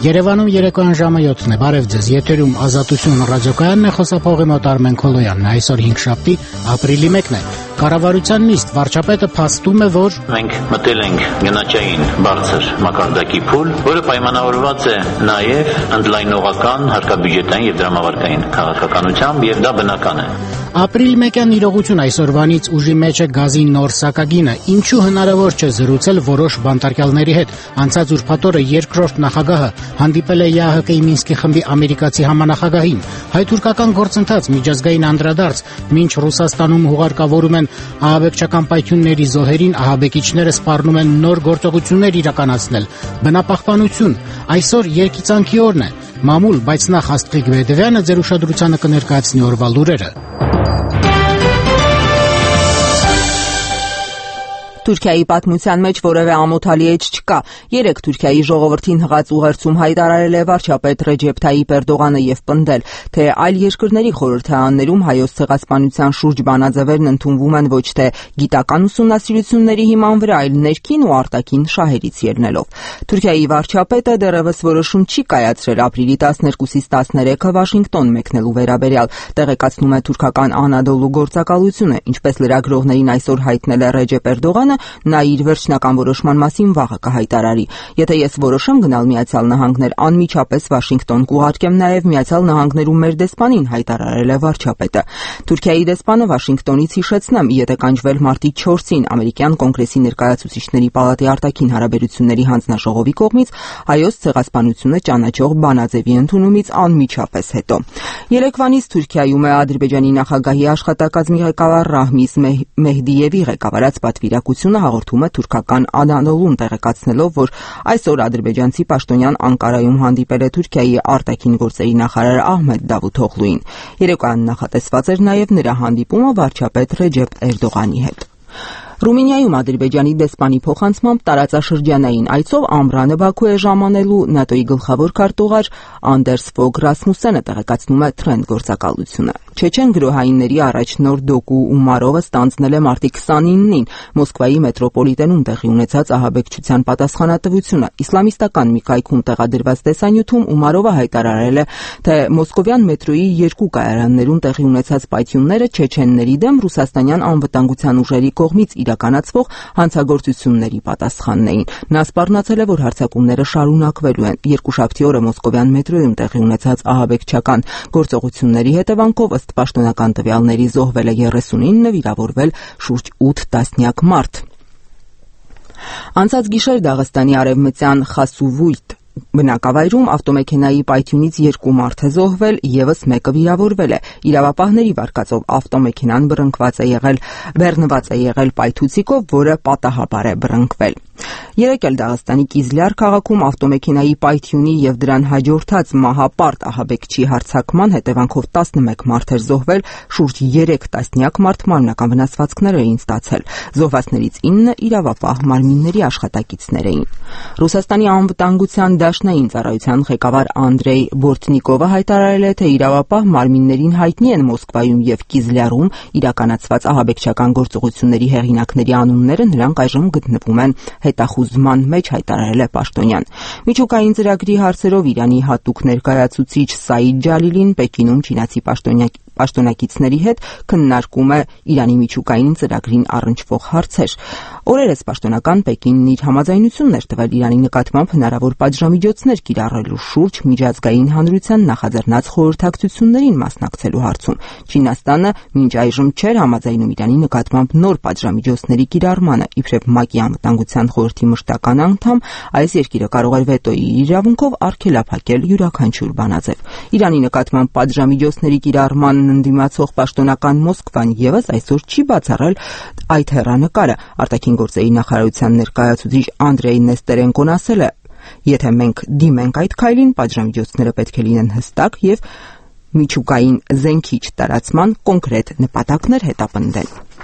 Երևանում երեկոյան ժամը 7-ն է, բարև ձեզ, եթերում Ազատություն ռադիոկայանն է, խոսափողի մոտ Արմեն Քոլոյանն է, այսօր 5-շաբթի, ապրիլի 1-ն է, կառավարության նիստ, վարչապետը փաստում է, որ մենք մտել ենք գնաճային բարձր մակարդակի փուլ, որը պայմանավորված է նաև ընդլայնողական հարկաբյուջետային եւ դրամավարկային քաղաքականությամբ եւ դա բնական է։ Ապրիլ 1-յան իրողություն այսօրվանից ուժի մեջ է գազի նոր սակագինը, ինչու հնարավոր չէ զրուցել որոշ բանտարկյալների հետ, անցած ուրբաթ օրը երկրորդ նախագահը հանդիպել է ԵԱՀԿ-ի Մինսկի խմբի ամերիկացի համանախագահին, հայ-թուրքական գործընթաց, միջազգային անդրադարձ, մինչ Ռուսաստանում հուղարկավորում են ահաբեկչական պայթյունների զոհերին, ահաբեկիչները սպառնում են նոր գործողություններ իրականացնել, բնապահպանություն, այսօր երգիծանքի օրն է, մամուլ, բայց նախ Աստղիկ Բեդևյանը ձեր ուշադրությանը կներկայացնի օրվա լուրերը։ Թուրքիայի պատմության մեջ որևէ ամոթալի էջ չկա։ Երեք Թուրքիայի ժողովրդին հղած ուղերձում հայտարարել է վարչապետ Ռեջեփ Թայիփ Էրդողանը եւ պնդել, թե այլ երկրների խորհրդարաններում հայոց ցեղասպանության շուրջ բանաձևերն ընդունվում են ոչ թե գիտական ուսումնասիրությունների հիման վրա, այլ ներքին ու արտաքին շահերից ելնելով։ Թուրքիայի վարչապետը դեռևս որոշում չի կայացրել ապրիլի 12-ից 13-ը Վաշինգտոն մեկնելու վերաբերյալ, տեղեկացնում է թուրքական Անադոլու գործակալությունը, ինչպես լրագրողներին այսօր հայտնել է Ռեջեփ Էրդողանը, նա իր վերջնական որոշման մասին վաղը կհայտարարի։ Եթե ես որոշեմ գնալ Միացյալ Նահանգներ, անմիջապես Վաշինգտոն կուղարկեմ նաև Միացյալ Նահանգներում մեր դեսպանին, հայտարարել է վարչապետը։ Թուրքիայի դեսպանը Վաշինգտոնից հիշեցնեմ, եթե կանչվել մարտի 4-ին ամերիկյան կոնգրեսի ներկայացուցիչների պալատի արտաքին հարաբերությունների հանձնաժողովի կողմից հայոց ցեղասպանությունը ճանաչող բանաձևի ընդունումից անմիջապես հետո։ Երեկվանից Թուրքիայում է Ադրբեջանի նախագահի աշխատակազմի ղեկավար Ռահմիս Մեհդիևի ղեկավարած պատվիրակությունը հաղորդում է թուրքական Անադոլուն, տեղեկացնելով, որ այսօր ադրբեջանցի պաշտոնյան Անկարայում հանդիպել է Թուրքիայի արտաքին գործերի նախարար Ահմեդ Դավութօղլուին։ Երեկոյան նախատեսված էր նաև նրա հանդիպումը վարչապետ Ռեջեփ Էրդողանի հետ։ Ռումինիայում Ադրբեջանի դեսպանի փոխանցմամբ տարածաշրջանային այցով Ամրանը Բաքու է ժամանելու ՆԱՏՕ-ի գլխավոր քարտուղար Անդերս Ֆոգ Ռասմուսենը, տեղեկացնում է Թրենդ գործակալությունը։ Չեչեն գրոհայինների առաջնորդ Դոկու Ումարովը ստանձնել է մարտի 29-ին Մոսկվայի մետրոպոլիտենում տեղի ունեցած ահաբեկչության պատասխանատվությունը։ Իսլամիստական մի կայքում տեղադրված տեսանյութում Ումարովը հայտարարել է, թե մոսկովյան մետրոյի 2 կայարաններում տեղի ունեցած պայթյունները չեչենների դեմ ռուսաստանյան անվտանգության ուժերի կողմից իրականացվող հանցագործությունների պատասխանն էին։ Նա սպառնացել է, որ հարձակումները շարունակվելու են։ Երկուշաբթի օրը մոսկովյան մետրոյում տեղի ունեցած ահաբեկչական գործողությունների հետևանքով ըստ պաշտոնական տվյալների զոհվել է 39, վիրավորվել շուրջ 8 տասնյակ մարդ։ Անցած գիշեր Դաղստանի արևմտյան Խասուվույթ բնակավայրում ավտոմեքենայի պայթյունից 2 մարդ է զոհվել, եւս մեկը վիրավորվել է։ Իրավապահների վարկածով ավտոմեքենան բեռնված է եղել պայթուցիկով, որը պատահաբար է բռնկվել։ Երեկ էլ Դաղստանի Կիզլյար քաղաքում ավտոմեքենայի պայթյունի եւ դրան հաջորդած մահապարտ ահաբեկչի հարձակման հետևանքով 11 մարդ էր զոհվել, շուրջ 3 տասնյակ մարդ մարմնական վնասվածքներ էին ստացել։ Զոհվածներից 9 իրավապահ մարմինների աշխատակիցներ էին։ Ռուսաստանի անվտանգության դաշնային ծառայության ղեկավար Անդրեյ Բորտնիկովը հայտարարել է, թե իրավապահ մարմիններին հայտնի են Մոսկվայում եւ Կիզլյարում իրականացված ահաբեկչական գործողությունների հեղինակների անունները, նրանք այժմ գտնվում են հետախուզման մեջ, հայտարարել է պաշտոնյան։ Միջուկային ծրագրի հարցերով Իրանի հատուկ ներկայացուցիչ Սաիդ Ջալիլին Պեկինում չինացի պաշտոնակիցների հետ քննարկում է Իրանի միջուկային ծրագրին առնչվող հարցեր։ Օրերս պաշտոնական Պեկինն իր համաձայնությունն էր տվել Իրանի նկատմամբ հնարավոր պատժամիջոցներ կիրառելու շուրջ միջազգային հանրության նախաձեռնած խորհրդակցություններին մասնակցելու հարցում։ Չինաստանը մինչ այժմ չէր համաձայնում Իրանի նկատմամբ նոր պատժամիջոցների կիրառմանը, իբրև ՄԱԿ-ի անվտանգության խորհրդի մշտական անդամ, այս երկիրը կարող էր վետոյի իրավունքով արգելափակել յուրաքանչյուր բանաձև։ Իրանի նկատմամբ պատժամիջոցների կիրառմանն ընդդիմացող պաշտոնական Մոսկվան եւս այսօր չի բացառել այդ հեռանկարը։ Արտաքին գործերի նախարարության ներկայացուցիչ Անդրեյ Նեստերենկոն ասել է. Եթե մենք դիմենք այդ քայլին, պատժամիջոցները պետք է լինեն հստակ եւ միջուկային զենքի չտարածման կոնկրետ նպատակներ հետապնդեն։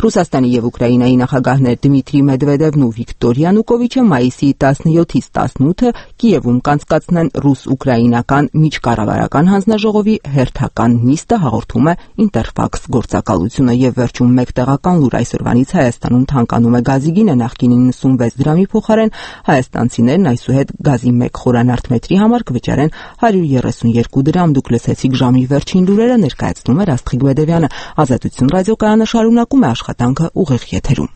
Ռուսաստանի եւ Ուկրաինայի նախագահներ Դմիտրի Մեդվեդևն ու Վիկտոր Յանուկովիչը մայիսի 17-ից 18-ը Կիևում կանցկացնեն ռուս-ուկրաինական միջկառավարական հանձնաժողովի հերթական նիստը, հաղորդում է Ինտերֆաքս գործակալությունը եւ վերջում մեկ տեղական լուր այսօրվանից Հայաստանում թանկանում է գազի գինը նախկին 96 դրամի փոխարեն հայաստանցիներն այսուհետ գազի 1 խորանարդ մետրի համար կվճարեն 132 դրամ։ Դուք լսեցիք ժամի վերջին լուրերը, ներկայացնում է Աստղիկ Բեդևյանը։ Ազատություն ռադիոկայանը շարունակում է աշխատանքը ուղիղ եթերում։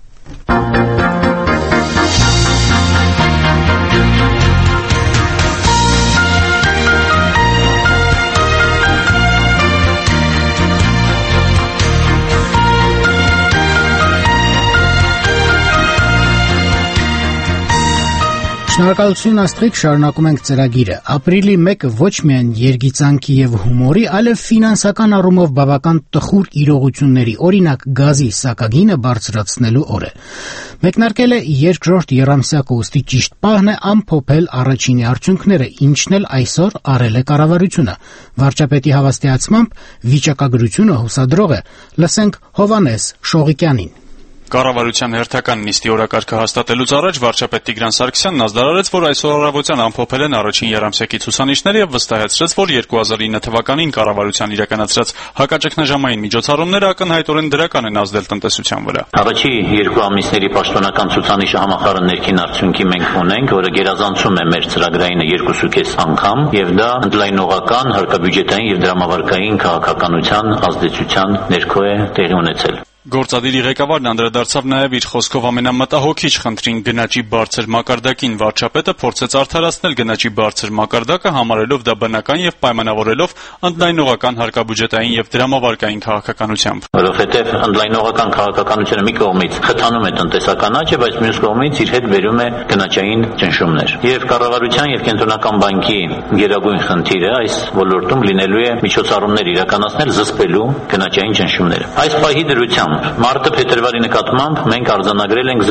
Շնորհակալություն Աստղիկ, շարունակում ենք ծրագիրը։ Ապրիլի 1-ը ոչ միայն երգիծանքի եւ հումորի, այլև ֆինանսական առումով բավական տխուր իրողությունների, օրինակ գազի սակագինը բարձրացնելու օր է։ Մեկնարկել է երկրորդ եռամսյակը, ուստի ճիշտ պահն է ամփոփել առաջինի արդյունքները, ինչն էլ այսօր արել է կառավարությունը։ Վարչապետի հավաստիացմամբ վիճակագրությունը հուսադրող է։ Լսենք Հովհաննես Շողիկյանին։ Կառավարության հերթական նիստի օրակարգը հաստատելուց առաջ վարչապետ Տիգրան Սարգսյանն ազդարարեց, որ այսօր առավոտյան ամփոփել են առաջին եռամսյակի ցուցանիշները եւ վստահեցրեց, որ 2009 թվականին կառավարության իրականացրած հակաճգնաժամային միջոցառումները ակնհայտորեն դրական են ազդել տնտեսության վրա։ Առաջի 2 ամիսների պաշտոնական ցուցանիշը համախառն ներքին արդյունքի մենք ունենք, որը գերազանցում է մեր ծրագրայինը 2.5 անգամ, եւ դա ընդլայնողական հարկաբյուջետային եւ դրամավարկային քաղաքականության ազդեցության ներքո է տեղի ունեցել։ Գործադիրի ղեկավարն անդրադարձավ նաև իր խոսքով ամենամտահոգիչ խնդրին գնաճի բարձր մակարդակին։ Վարչապետը փորձեց արդարացնել գնաճի բարձր մակարդակը, համարելով դա բնական եւ պայմանավորելով ընդլայնողական հարկաբյուջետային եւ դրամավարկային քաղաքականությամբ։ Որովհետեւ ընդլայնողական քաղաքականությունը մի կողմից խթանում է տնտեսական աճը, բայց մյուս կողմից իր հետ բերում է գնաճային ճնշումներ։ Եվ կառավարության եւ կենտրոնական բանկի գերագույն խնդիրը այս ոլորտում լինելու է միջոցառումներ իրականացնել զսպելու գնաճային ճնշումները։ Այս պահի դրությամբ մարտը փետրվարի նկատմամբ մենք արձանագրել ենք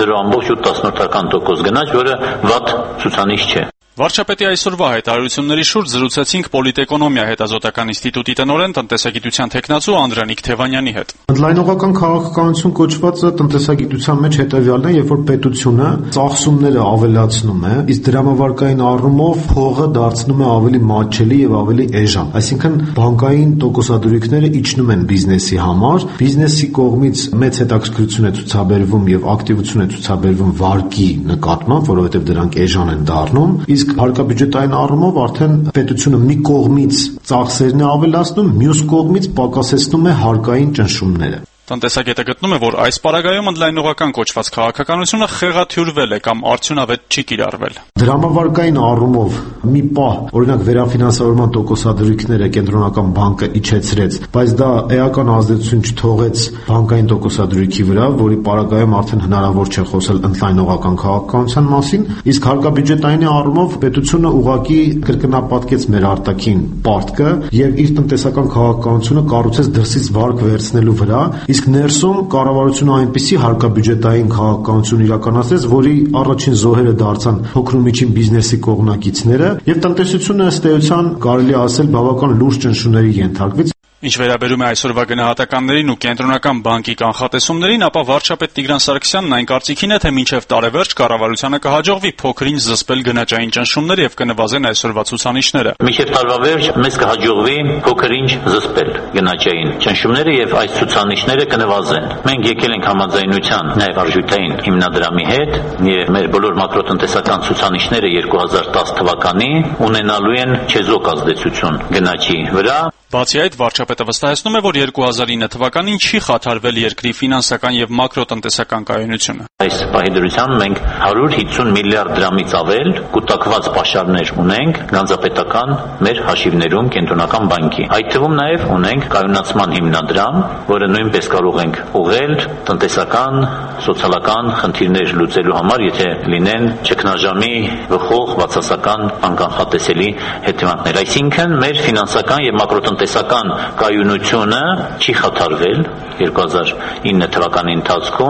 0.8% գնաճ, որը վատ ցուցանիշ չէ։ Վարչապետի այսօրվա հայտարարությունների շուրջ զրուցեցինք Պոլիտէկոնոմիա հետազոտական ինստիտուտի տնօրեն տնտեսագիտության թեկնածու Անդրանիկ Թևանյանի հետ։ Ընդլայնողական քաղաքականություն կոչվածը տնտեսագիտության մեջ հետևյալն է, երբ որ պետությունը ծախսումները ավելացնում է, իսկ դրամավարկային առումով փողը դարձնում է ավելի մատչելի եւ ավելի էժան։ Այսինքն բանկային տոկոսադրույքները իջնում են բիզնեսի համար, բիզնեսի կողմից մեծ հետաքրքրություն է ցուցաբերվում եւ ակտիվություն է ցուցաբերվում վարկի նկատմամբ, որովհետեւ դրանք էժան են դառնում։ Իսկ հարկաբյուջետային առումով արդեն պետությունը մի կողմից ծախսերն է ավելացնում, մյուս կողմից պակասեցնում է հարկային ճնշումները։ Տնտեսագետը գտնում է, որ այս պարագայում ընդլայնողական կոչված քաղաքականությունը խեղաթյուրվել է կամ արդյունավետ չի կիրառվել։ Դրամավարկային առումով մի պահ, օրինակ վերաֆինանսավորման տոկոսադրույքները կենտրոնական բանկը իջեցրեց, բայց դա էական ազդեցություն չթողեց բանկային տոկոսադրույքի վրա, որի պարագայում արդեն հնարավոր չէ խոսել ընդլայնողական քաղաքականության մասին, իսկ հարկաբյուջետային առումով պետությունը ուղղակի կրկնապատկեց մեր արտաքին պարտքը եւ իր տնտեսական քաղաքականությունը կառուցեց դրսից վարկ վերցնելու վրա, իսկ ներսում կառավարությունը այնպիսի հարկաբյուջետային քաղաքականություն իրականացրեց, որի առաջին զոհերը դարձան փոքր ու միջին բիզնեսի կողմնակիցները եւ տնտեսությունը ըստ էության կարելի ասել բավական լուրջ ճնշումների ենթարկվեց։ Ինչ վերաբերում է այսօրվա գնահատականներին ու կենտրոնական բանկի կանխատեսումներին, ապա վարչապետ Տիգրան Սարգսյանն այն կարծիքին է, թե մինչև տարեվերջ կառավարությանը կհաջողվի փոքրինչ զսպել գնաճային ճնշումները եւ կնվազեն այսօրվա ցուցանիշները։ Մինչև տարվա վերջ մեզ կհաջողվի փոքրինչ զսպել գնաճային ճնշումները եւ այս ցուցանիշները կնվազեն։ Մենք եկել ենք համաձայնության նաեւ արժութային հիմնադրամի հետ եւ մեր բոլոր մակրոտնտեսական ցուցանիշները 2010 թվականին ունենալու են չեզոք ազդեցություն գնաճի վրա։ Բացի այդ, վարչապետը վստահեցնում է, որ 2009 թվականին չի խաթարվել երկրի ֆինանսական եւ մակրոտնտեսական կայունությունը։ Այս պահի դրությամբ մենք 150 միլիարդ դրամից ավել կուտակված պաշարներ ունենք գանձապետական մեր հաշիվներում կենտրոնական բանկի։ Այդ թվում նաեւ ունենք կայունացման հիմնադրամ, որը նույնպես կարող ենք ուղղել տնտեսական, սոցիալական խնդիրներ լուծելու համար, եթե լինեն ճգնաժամի վխող բացասական անկանխատեսելի հետևանքներ։ Այսինքն մեր ֆինանսական եւ մակրոտնտեսական կայունությունը չի խաթարվել 2009 թվականի ընթացքում։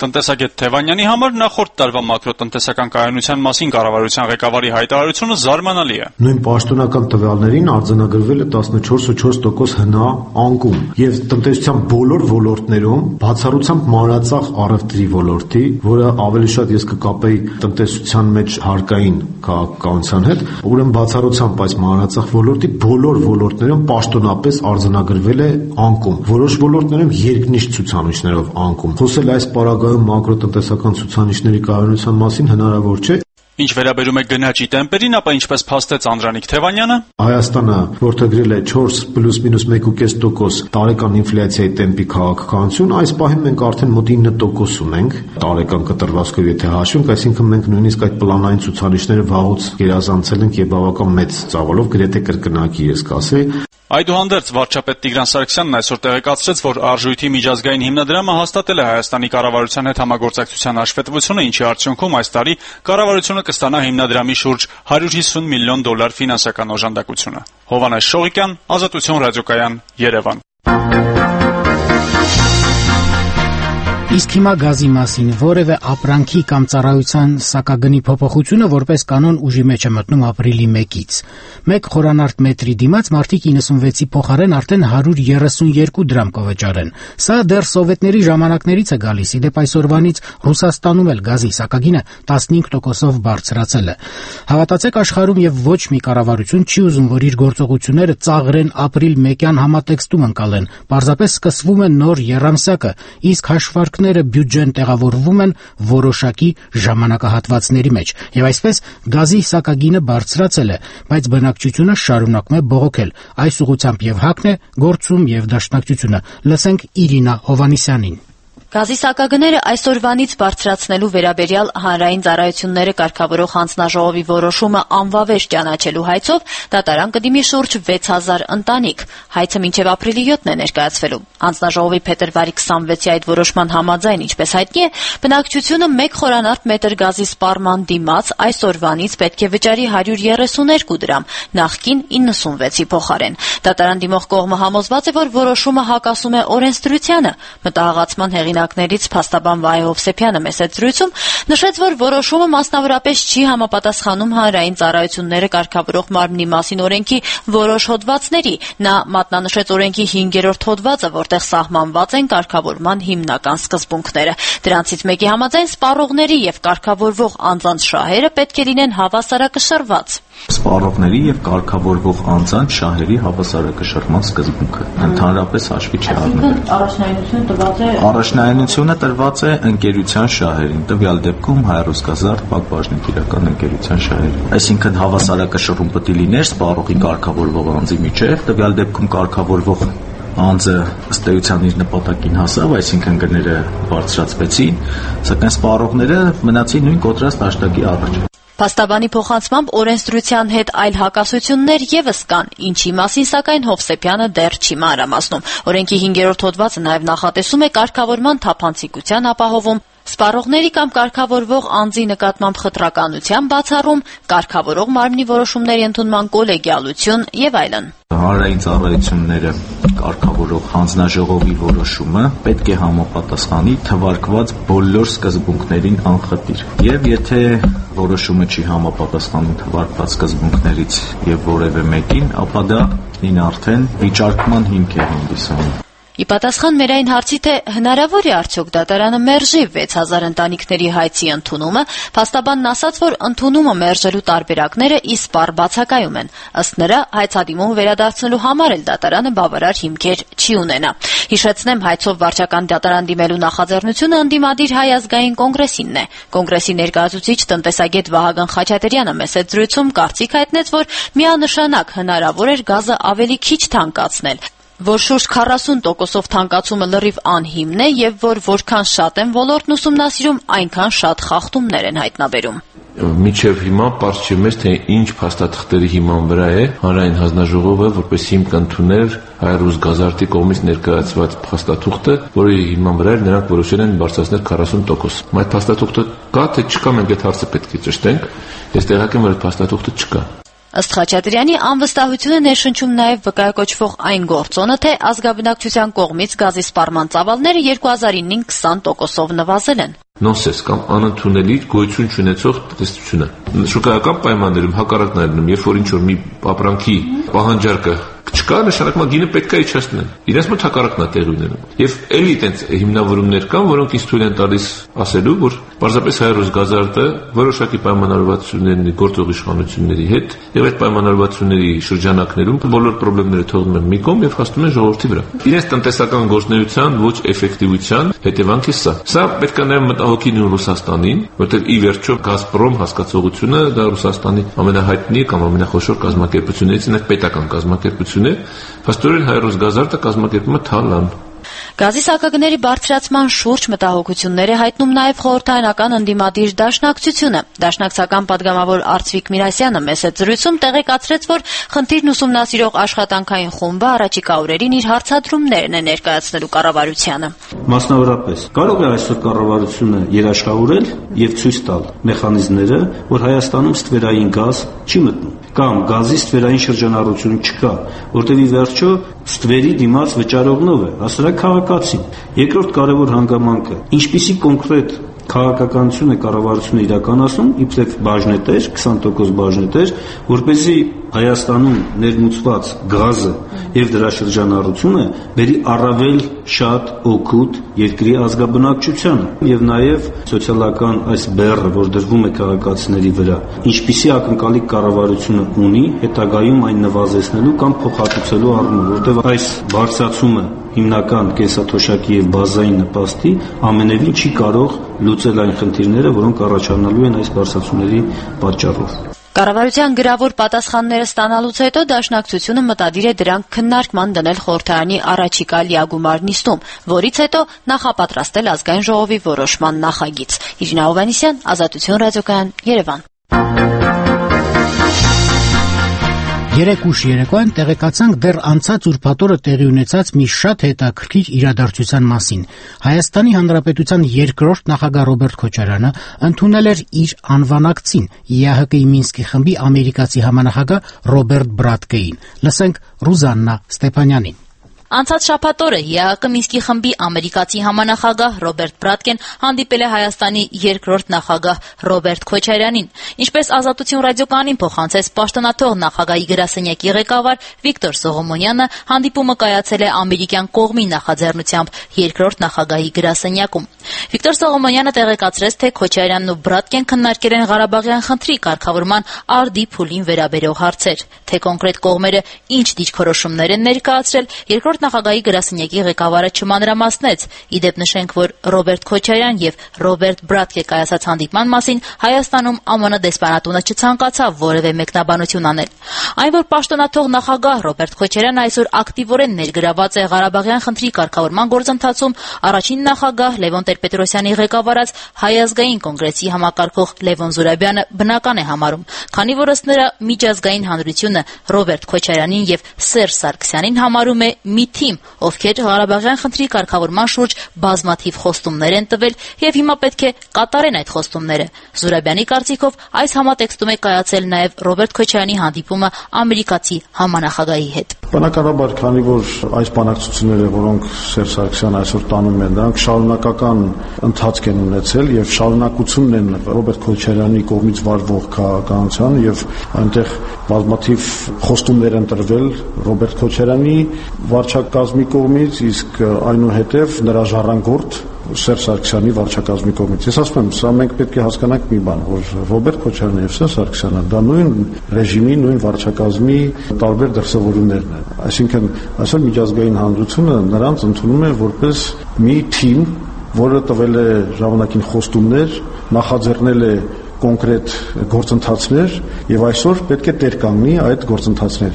Տնտեսագետ Թևանյանի համար նախորդ տարվա մակրոտնտեսական կայունության մասին կառավարության ղեկավարի հայտարարությունը զարմանալի է։ Նույն պաշտոնական տվյալներին արձանագրվել է 14.4% հնա անկում եւ տնտեսության բոլոր ոլորտներում, բացառությամբ մանրածախ առևտրի ոլորտի, որը ավելի շատ ես կկապեի տնտեսության մեջ հարկային քաղաքականության հետ, ուրեմն բացառությամբ այս մանրածախ ոլորտի բոլոր ոլորտներում պաշտոնապես արձանագրվել է անկում։ Որոշ ոլորտներում երկնիշ ցուցանիշներով անկում։ Խոսել այս պարագայում մակրոտնտեսական ցուցանիշների կայունության մասին հնարավոր չէ։ Ինչ վերաբերում է գնաճի տեմպերին, ապա ինչպես փաստեց Անդրանիկ Թևանյանը, Հայաստանը որդեգրել է 4 ± 1.5% տարեկան ինֆլյացիայի տեմպի քաղաքականություն, այս պահին մենք արդեն մոտ 9% ունենք տարեկան կտրվածքով, եթե հաշվենք, այսինքն մենք նույնիսկ այդ պլանային ցուցանիշները վաղուց գերազանցել ենք եւ բավական մեծ ծավալով, գրեթե կրկնակի ես կասեի։ Այդուհանդերձ վարչապետ Տիգրան Սարգսյանն այսօր տեղեկացրեց, որ Արժույթի միջազգային հիմնադրամը հաստատել է Հայաստանի կառավարության հետ համագործակցության հաշվետվությունը, ինչի արդյունքում այս տարի կառավարությունը կստանա հիմնադրամի շուրջ $150 միլիոն ֆինանսական օժանդակությունը։ Հովհաննես Շողիկյան, Ազատություն ռադիոկայան, Երևան։ Իսկ հիմա գազի մասին որևէ ապրանքի կամ ծառայության սակագնի փոփոխությունը որպես կանոն ուժի մեջ է մտնում ապրիլի 1-ից։ 1 խորանարդ մետրի դիմաց մարդիկ 96-ի փոխարեն արդեն 132 դրամ կվճարեն։ Սա դեռ սովետների ժամանակներից է գալիս, իդեպ այսօրվանից Ռուսաստանում էլ գազի սակագինը 15%-ով բարձրացել է։ Հավատացեք, աշխարհում եւ ոչ մի կառավարություն չի ուզում, որ իր գործողությունները ծաղրեն ապրիլ 1-յան համատեքստում ընկալեն։ Պարզապես սկսվում է նոր եռամսյակը, իսկ հաշվարկները բյուջեն տեղավորվում են որոշակի ժամանակահատվածների մեջ։ Եվ այսպես գազի սակագինը բարձրացել է, բայց բնակչությունը շարունակում է բողոքել։ Այս ուղղությամբ եւ ՀԱԿ-ն է գործում եւ դաշնակցությունը։ Լսենք Իրինա Հովհաննիսյանին։ Գազի սակագները այսօրվանից բարձրացնելու վերաբերյալ հանրային ծառայությունները կարգավորող հանձնաժողովի որոշումը անվավեր ճանաչելու հայցով դատարան կդիմի շուրջ 6000 ընտանիք։ Հայցը մինչև ապրիլի 7-ն է ներկայացվելու։ Հանձնաժողովի փետրվարի 26-ի այդ որոշման համաձայն, ինչպես հայտնի է, բնակչությունը 1 խորանարդ մետր գազի սպառման դիմաց այսօրվանից պետք է վճարի 132 դրամ, նախկին 96-ի փոխարեն։ Դատարան դիմող կողմը համոզված է, որ որոշումը հակասում է օրենսդրությանը։ Մտահղացման հեղինակներից փաստաբան Վահե Հովսեփյանը մեծ զրույցում նշեց, որ որոշումը մասնավորապես չի համապատասխանում հանրային ծառայությունները կարգավորող մարմնի մասին օրենքի որոշ հոդվածների։ Նա մատնանշեց օրենքի 5-րդ հոդվածը, որտեղ սահմանված են կարգավորման հիմնական սկզբունքները։ Դրանցից մեկի համաձայն սպառողների եւ կարգավորվող անձանց շահերը պետք է լինեն հավասարակշռված։ Սպառողների եւ կարգավորվող անձանց շահերի հավասարակշռման սկզբունքը ընդհանրապես հաշվի չի առնվել։ Առաջնայինությունը տրված է ընկերության շահերին, տվյալ դեպքում Հայ-Ռուսգազարդ Պակբաժնետիրական ընկերության շահերին։ Այսինքն հավասարակշռում պետք է լիներ սպառողի կարգավորվող անձի միջև, տվյալ դեպքում կարգավորվող անձը ըստ էության իր նպատակին հասավ, այսինքն գները բարձրացվեցին, սակայն սպառողները մնացին նույն կոտրած դաշտակի առաջ։ Փաստաբանի փոխանցմամբ օրենսդրության հետ այլ հակասություններ եւս կան, ինչի մասին սակայն Հովսեփյանը դեռ չի մանրամասնում։ Օրենքի 5-րդ հոդվածը նաեւ նախատեսում է կարգավորման թափանցիկության ապահովում, սպառողների կամ կարգավորվող անձի նկատմամբ խտրականության բացառում, կարգավորող մարմնի որոշումների ընդունման կոլեգիալություն եւ այլն։ Հանրային ծառայությունները կարգավորող հանձնաժողովի որոշումը պետք է համապատասխանի թվարկված բոլոր սկզբունքներին անխտիր։ Եվ եթե որոշումը չի համապատասխանում թվարկված սկզբունքներից եւ որևէ մեկին, ապա դա ինքնին արդեն վիճարկման հիմք է հանդիսանում։ Ի պատասխան մեր այն հարցի, թե հնարավոր է արդյոք դատարանը մերժի 6000 ընտանիքների հայցի ընդունումը, փաստաբանն ասաց, որ ընդունումը մերժելու տարբերակները իսպառ բացակայում են։ Ըստ նրա, հայցադիմում վերադարձնելու համար էլ դատարանը բավարար հիմքեր չի ունենա։ Հիշեցնեմ, հայցով վարչական դատարան դիմելու նախաձեռնությունը ընդդիմադիր Հայ ազգային կոնգրեսինն է։ Կոնգրեսի ներկայացուցիչ տնտեսագետ Վահագն Խաչատրյանը մեծ զրույցում կարծիք հայտնեց, որ միանշանակ հնարավոր էր գազը ավելի քիչ թանկացնել, որ շուրջ 40%-ով թանկացումը լրիվ անհիմն է եւ որ որքան շատ են ոլորտն ուսումնասիրում, այնքան շատ խախտումներ են հայտնաբերում։ Մինչև հիմա պարզ չի մեզ, թե ինչ փաստաթղթերի հիման վրա է հանրային հանձնաժողովը որպես հիմք ընդունել Հայ-Ռուսգազարդի կողմից ներկայացված փաստաթուղթը, որի հիման վրա նրանք որոշել են բարձրացնել 40%։ Այդ փաստաթուղթը կա թե չկա, մենք այդ հարցը պետք է ճշտենք։ Ես տեղյակ եմ, որ այդ փաստաթուղթը չկա։ Ըստ Խաչատրյանի, անվստահությունը ներշնչում նաև վկայակոչվող այն գործոնը, թե ազգաբնակչության կողմից գազի սպառման ծավալները 2009-ին 20%-ով նվազել են։ Նոնսենս կամ անընդունելի գոյություն չունեցող տնտեսությունը։ Շուկայական պայմաններում հակառակն է լինում, երբ որ ինչ-որ մի ապրանքի պահանջարկը չկա, նշանակում է գինը պետք է իջեցնել։ Իրենց մոտ հակառակն է տեղի ունենում։ Եվ էլի այդպես հիմնավորումներ կան, որոնք ինձ թույլ են տալիս ասելու, որ պարզապես հայ-ռուս գազարտը որոշակի պայմանավորվածություններ ունի գործող իշխանությունների հետ, եւ այդ պայմանավորվածությունների շրջանակներում բոլոր խնդիրները թողնում են մի կողմ եւ հասնում են ժողովրդի վրա։ Իրենց տնտեսական գործունեության ոչ էֆեկտիվության հետևանք է սա։ Սա պետք է նաեւ մտահոգի լինի Ռուսաստանին, որտեղ ի վերջո Գազպրոմ հասկացողությունը դա Ռուսաստանի ամենահայտնի կամ ամենախոշոր կազմակերպություններից է, պետական կազմակերպություն է, փաստորեն հայ-ռուս գազարտը կազմակերպումը թալան։ Գազի սակագների բարձրացման շուրջ մտահոգություններ է հայտնում նաև խորհրդարանական ընդդիմադիր դաշնակցությունը։ Դաշնակցական падգամավոր Արծվիկ Միրասյանը մեծ զրույցում տեղեկացրեց, որ խնդիրն ուսումնասիրող աշխատանքային խումբը առաջիկա օրերին իր հարցադրումներն է ներկայացնելու կառավարությանը։ Մասնավորապես, կարող է այսօր կառավարությունը երաշխավորել եւ ցույց տալ մեխանիզմները, որ Հայաստանում ստվերային գազ չի մտնում, կամ գազի ստվերային շրջանառություն չկա, որտեղ ի վերջո ստվերի դիմաց վճարողն ով է, հասարակ քաղաքացին։ Երկրորդ կարևոր հանգամանքը, ինչպիսի կոնկրետ քաղաքականություն է կառավարությունը իրականացնում, իբրև բաժնետեր, 20% բաժնետեր, որպեսզի Հայաստանում ներմուծված գազը եւ դրա շրջանառությունը բերի առավել շատ օգուտ երկրի ազգաբնակչությանը եւ նաեւ սոցիալական այս բեռը, որ դրվում է քաղաքացիների վրա, ինչպիսի ակնկալիք կառավարությունը ունի հետագայում այն նվազեցնելու կամ փոխհատուցելու առումով, որտեղ այս բարձրացումը հիմնական կենսաթոշակի եւ բազային նպաստի ամենևին չի կարող լուծել այն խնդիրները, որոնք առաջանալու են այս բարձրացումների պատճառով։ Կառավարության գրավոր պատասխանները ստանալուց հետո դաշնակցությունը մտադիր է դրանք քննարկման դնել խորհրդարանի առաջիկա լիագումար նիստում, որից հետո նախապատրաստել ազգային ժողովի որոշման նախագիծ։ Իրինա Հովհաննիսյան, Ազատություն ռադիոկայան, Երևան։ Երեկ ուշ երեկոյան տեղեկացանք դեռ անցած ուրբաթ-օրը տեղի ունեցած մի շատ հետաքրքիր իրադարձության մասին։ Հայաստանի Հանրապետության երկրորդ նախագահ Ռոբերտ Քոչարյանը ընդունել էր իր անվանակցին ԵԱՀԿ-ի Մինսկի խմբի ամերիկացի համանախագահ Ռոբերտ Բրատկեին։ Լսենք Ռուզաննա Ստեփանյանին։ Անցած շաբաթ օրը ԵԱՀԿ Մինսկի խմբի ամերիկացի համանախագահ Ռոբերտ Բրատկեն հանդիպել է Հայաստանի երկրորդ նախագահ Ռոբերտ Քոչարյանին։ Ինչպես Ազատություն ռադիոկայանին փոխանցեց պաշտոնաթող նախագահի գրասենյակի ղեկավար Վիկտոր Սողոմոնյանը, հանդիպումը կայացել է ամերիկյան կողմի նախաձեռնությամբ երկրորդ նախագահի գրասենյակում։ Վիկտոր Սողոմոնյանը տեղեկացրեց, թե Քոչարյանն ու Բրատկեն քննարկել են Ղարաբաղյան խնդրի կարգավորման արդի փուլին վերաբերող հարցեր, թե կոնկրետ կողմերը ինչ դիրքորոշումներ են ներկայացրել, երկրորդ նախագահի գրասենյակի ղեկավարը չմանրամասնեց։ Իդեպ նշենք, որ Ռոբերտ Քոչարյան եւ Ռոբերտ Բրատկե կայացած հանդիպման մասին Հայաստանում ԱՄՆ դեսպանատունը չցանկացավ որևէ մեկնաբանություն անել։ Այն, որ պաշտոնաթող նախագահ Ռոբերտ Քոչարյանը այսօր ակտիվորեն ներգրաված է Ղարաբաղյան խնդրի կարգավորման գործընթացում, առաջին նախագահ Լևոն Տեր-Պետրոսյանի ղեկավարած Հայ ազգային կոնգրեսի համակարգող Լևոն Զուրաբյանը բնական է համարում, քանի որ ըստ նրա միջազգային հանրությունը Ռոբերտ Քոչարյանին եւ Սերժ Սարգսյանին համարում է մի թիմ, ովքեր Ղարաբաղյան խնդրի կարգավորման շուրջ բազմաթիվ խոստումներ են տվել եւ հիմա պետք է կատարեն այդ խոստումները։ Զուրաբյանի կարծիքով այս համատեքստում է կայացել նաեւ Ռոբերտ Քոչարյանի հանդիպումը ամերիկացի համանախագահի հետ։ Բնականաբար, քանի որ այս բանակցությունները, որոնք Սերժ Սարգսյանը այսօր տանում են, դրանք շարունակական ընթացք են ունեցել եւ շարունակությունն են Ռոբերտ Քոչարյանի կողմից վարվող քաղաքականության եւ այնտեղ բազմաթիվ խոստումներ են տրվել Ռոբերտ Քոչարյանի վարչակազմի կողմից, իսկ այնուհետև նրա ժառանգորդ Սերժ Սարգսյանի վարչակազմի կողմից։ Ես ասում եմ, սա մենք պետք է հասկանանք մի բան, որ Ռոբերտ Քոչարյանը եւ Սերժ Սարգսյանը դա նույն ռեժիմի, նույն վարչակազմի տարբեր դրսևորումներն են։ Այսինքն, այսօր միջազգային հանրությունը նրանց ընդունում է որպես մի թիմ, որը տվել է ժամանակին խոստումներ, նախաձեռնել է կոնկրետ գործընթացներ եւ այսօր պետք է տեր կանգնի այդ գործընթացներին։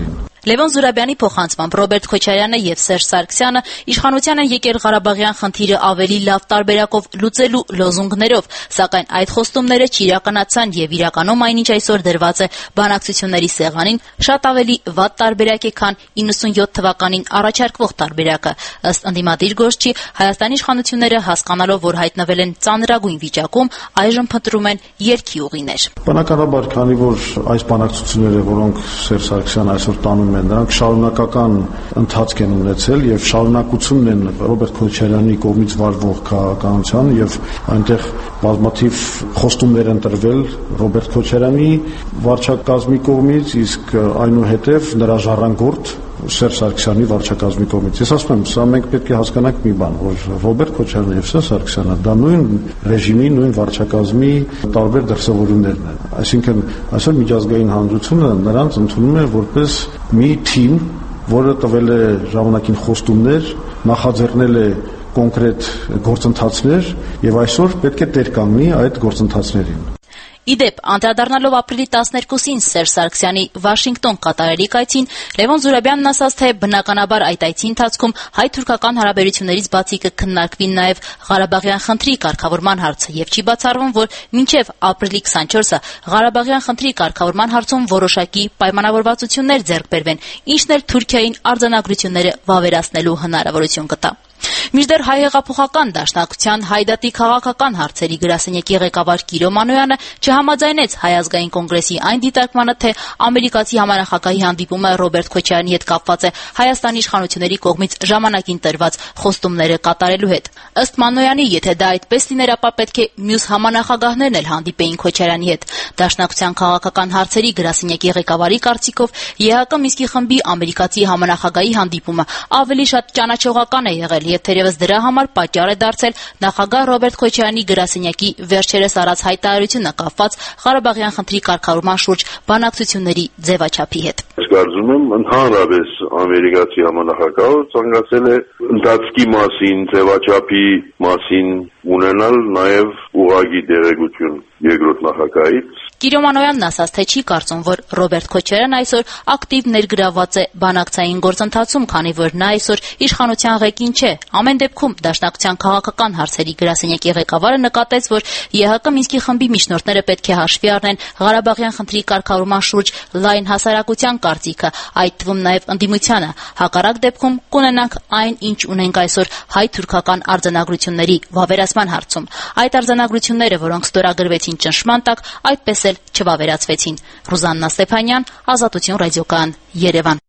Լևոն Զուրաբյանի փոխանցմամբ Ռոբերտ Քոչարյանը եւ Սերժ Սարգսյանը իշխանության են եկել Ղարաբաղյան խնդիրը ավելի լավ տարբերակով լուծելու լոզունգներով, սակայն այդ խոստումները չիրականացան եւ իրականում այնինչ այսօր դրված է բանակցությունների սեղանին շատ ավելի վատ տարբերակ է, քան 97 թվականին առաջարկվող տարբերակը։ Ըստ ընդդիմադիր գործչի, Հայաստանի իշխանությունները հասկանալով, որ հայտնվել են ծանրագույն վիճակում, այժմ փնտրում են երգի ուղիներ։ Բնականաբար, քանի որ այս բանակցությունները, որոնք Սերժ Սարգսյանը այսօր տանում են, նրանք շարունակական ընթացք են ունեցել եւ շարունակությունն են Ռոբերտ Քոչարյանի կողմից վարվող քաղաքականության եւ այնտեղ բազմաթիվ խոստումներ են տրվել Ռոբերտ Քոչարյանի վարչակազմի կողմից, իսկ այնուհետև նրա ժառանգորդ Սերժ Սարգսյանի վարչակազմի կողմից։ Ես ասում եմ, սա մենք պետք է հասկանանք մի բան, որ Ռոբերտ Քոչարյանը եւ Սերժ Սարգսյանը դա նույն ռեժիմի, նույն վարչակազմի տարբեր դրսևորումներն են։ Այսինքն, այսօր միջազգային հանրությունը նրանց ընդունում է որպես մի թիմ, որը տվել է ժամանակին խոստումներ, նախաձեռնել է կոնկրետ գործընթացներ եւ այսօր պետք է տեր կանգնի այդ գործընթացներին։ Իդեպ, անդրադառնալով ապրիլի 12-ին Սերժ Սարգսյանի Վաշինգտոն կատարելիք այցին, Լևոն Զուրաբյանն ասաց, թե բնականաբար այդ այցի ընթացքում հայ-թուրքական հարաբերություններից բացի կքննարկվի նաև Ղարաբաղյան խնդրի կարգավորման հարցը եւ չի բացառվում, որ մինչեւ ապրիլի 24-ը Ղարաբաղյան խնդրի կարգավորման հարցում որոշակի պայմանավորվածություններ ձեռք բերվեն, ինչն էլ Թուրքիային արձանագրությունները վավերացնելու հնարավորություն կտա։ Մինչդեռ հայ հեղափոխական դաշնակցության Հայդատի քաղաքական հարցերի գրասենյակի ղեկավար Կիրո Մանոյանը չհամաձայնեց Հայ ազգային կոնգրեսի այն դիտարկմանը, թե ամերիկացի համանախագահի հանդիպումը Ռոբերտ Քոչարյանի հետ կապված է Հայաստանի իշխանությունների կողմից ժամանակին տրված խոստումները կատարելու հետ։ Ըստ Մանոյանի, եթե դա այդպես լիներ, ապա պետք է մյուս համանախագահներն էլ հանդիպեին Քոչարյանի հետ։ Դաշնակցության քաղաքական հարցերի գրասենյակի ղեկավարի կարծիքով ԵՀԿ Մինսկի խմբի ամերիկացի համանախագահի հանդիպումը ավելի շատ ճանաչողական է եղել եւ թերևս դրա համար պատճառ է դարձել նախագահ Ռոբերտ Քոչարյանի գրասենյակի վերջերս արած հայտարարությունը կապված Ղարաբաղյան խնդրի կարգավորման շուրջ բանակցությունների ձևաչափի հետ։ Կարծում եմ, ընդհանրապես ամերիկացի համանախագահը ցանկացել է ընթացքի մասին, ձևաչափի մասին ունենալ նաև ուղղակի տեղեկություն երկրորդ նախագահից։ Կիրո Մանոյանն ասաց, թե չի կարծում, որ Ռոբերտ Քոչարյանն այսօր ակտիվ ներգրավված է բանակցային գործընթացում, քանի որ նա այսօր իշխանության ղեկին չէ։ Ամեն դեպքում դաշնակցության քաղաքական հարցերի գրասենյակի ղեկավարը նկատեց, որ ԵՀԿ Մինսկի խմբի միջնորդները պետք է հաշվի առնեն Ղարաբաղյան խնդրի կարգավորման շուրջ լայն հասարակության կարծիքը, այդ թվում նաև ընդդիմությանը։ Հակառակ դեպքում կունենանք այն, ինչ ունենք այսօր հայ-թուրքական արձանագրությունների վավերացման հարցում։ Այդ արձանագրությունները, որոնք ստորագրվեցին ճնշման տակ, այդպես էլ չվավերացվեցին։ Ռուզաննա Ստեփանյան, Ազատություն ռադիոկայան, Երևան։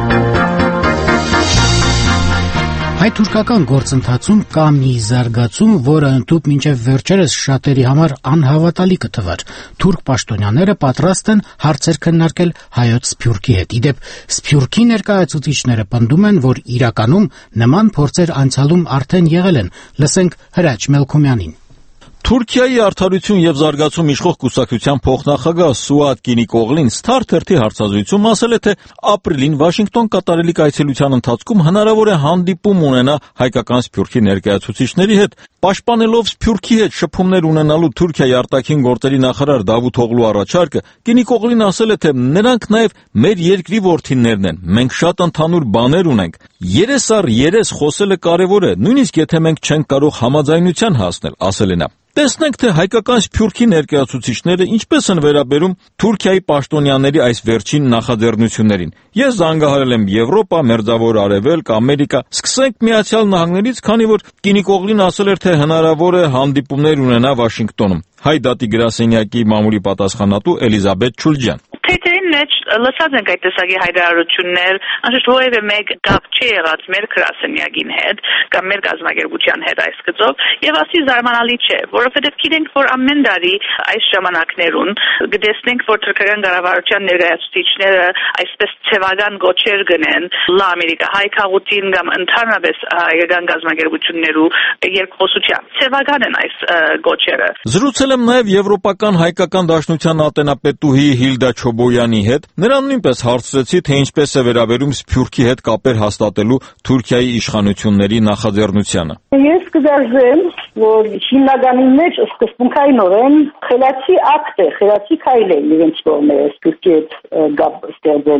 Հայ-թուրքական գործընթացում կա մի զարգացում, որը ընդհուպ մինչև վերջերս շատերի համար անհավատալի կթվար։ Թուրք պաշտոնյաները պատրաստ են հարցեր քննարկել հայոց Սփյուռքի հետ։ Իդեպ, Սփյուռքի ներկայացուցիչները պնդում են, որ իրականում նման փորձեր անցյալում արդեն եղել են։ Լսենք Հրաչ Մելքումյանին։ Թուրքիայի արդարություն եւ զարգացում իշխող կուսակցության փոխնախագահ Սուատ Կինիկօղլին Star թերթի հարցազրույցում ասել է, թե ապրիլին Վաշինգտոն կատարելիք այցելության ընթացքում հնարավոր է հանդիպում ունենա հայկական Սփյուռքի ներկայացուցիչների հետ, պաշտպանելով Սփյուռքի հետ շփումներ ունենալու Թուրքիայի արտաքին գործերի նախարար Դավութ Օղլու առաջարկը, Կինիկօղլին ասել է, թե նրանք նաեւ մեր երկրի որդիներն են, մենք շատ ընդհանուր բաներ ունենք, երես առ երես խոսելը կարեւոր է, նույնիսկ եթե մենք չենք կարող համաձայնության հասնել, ասել է նա։ Տեսնենք, թե հայկական Սփյուռքի ներկայացուցիչները ինչպես են վերաբերում Թուրքիայի պաշտոնյաների այս վերջին նախաձեռնություններին։ Ես զանգահարել եմ Եվրոպա, Մերձավոր Արևելք, Ամերիկա։ Սկսենք Միացյալ Նահանգներից, քանի որ Կինիկօղլին ասել էր, թե հնարավոր է հանդիպումներ ունենա Վաշինգտոնում։ Հայդատի գրասենյակի մամուլի պատասխանատու Էլիզաբեթ Չուլջյան։ Թեթերին մեջ լսած ենք այդ տեսակի հայտարարություններ, անշուշտ որևէ մեկ կապ չի եղած մեր գրասենյակին հետ կամ մեր գազམ་ագերբության հետ այս գծով, եւ ասի զարմանալի չէ, որովհետեւ գիտենք, որ ամեն տարի այս ժամանակներուն գտեսնենք, որ թուրքական կառավարության ներկայացուցիչները այսպես ցեվական գոչեր գնեն լա Ամերիկա հայ քաղաքին կամ ընդհանրապես հայկական գազམ་ագերբություններու երկխոսության։ Ցեվական են այս գոչերը։ Զրուցել եմ նաև եվրոպական հայկական դաշնության ատենապետուհի Հիլդա Չոբոյանի հետ։ Նրան նույնպես հարցրեցի, թե ինչպես է վերաբերում Սփյուռքի հետ կապեր հաստատելու Թուրքիայի իշխանությունների նախաձեռնությանը։ Ես կդարձեմ, որ հիմնականին մեջ սկզբունքայինորեն խելացի ակտ է, խելացի քայլ է իրենց կողմից Սփյուռքի հետ կապ ստեղծելը,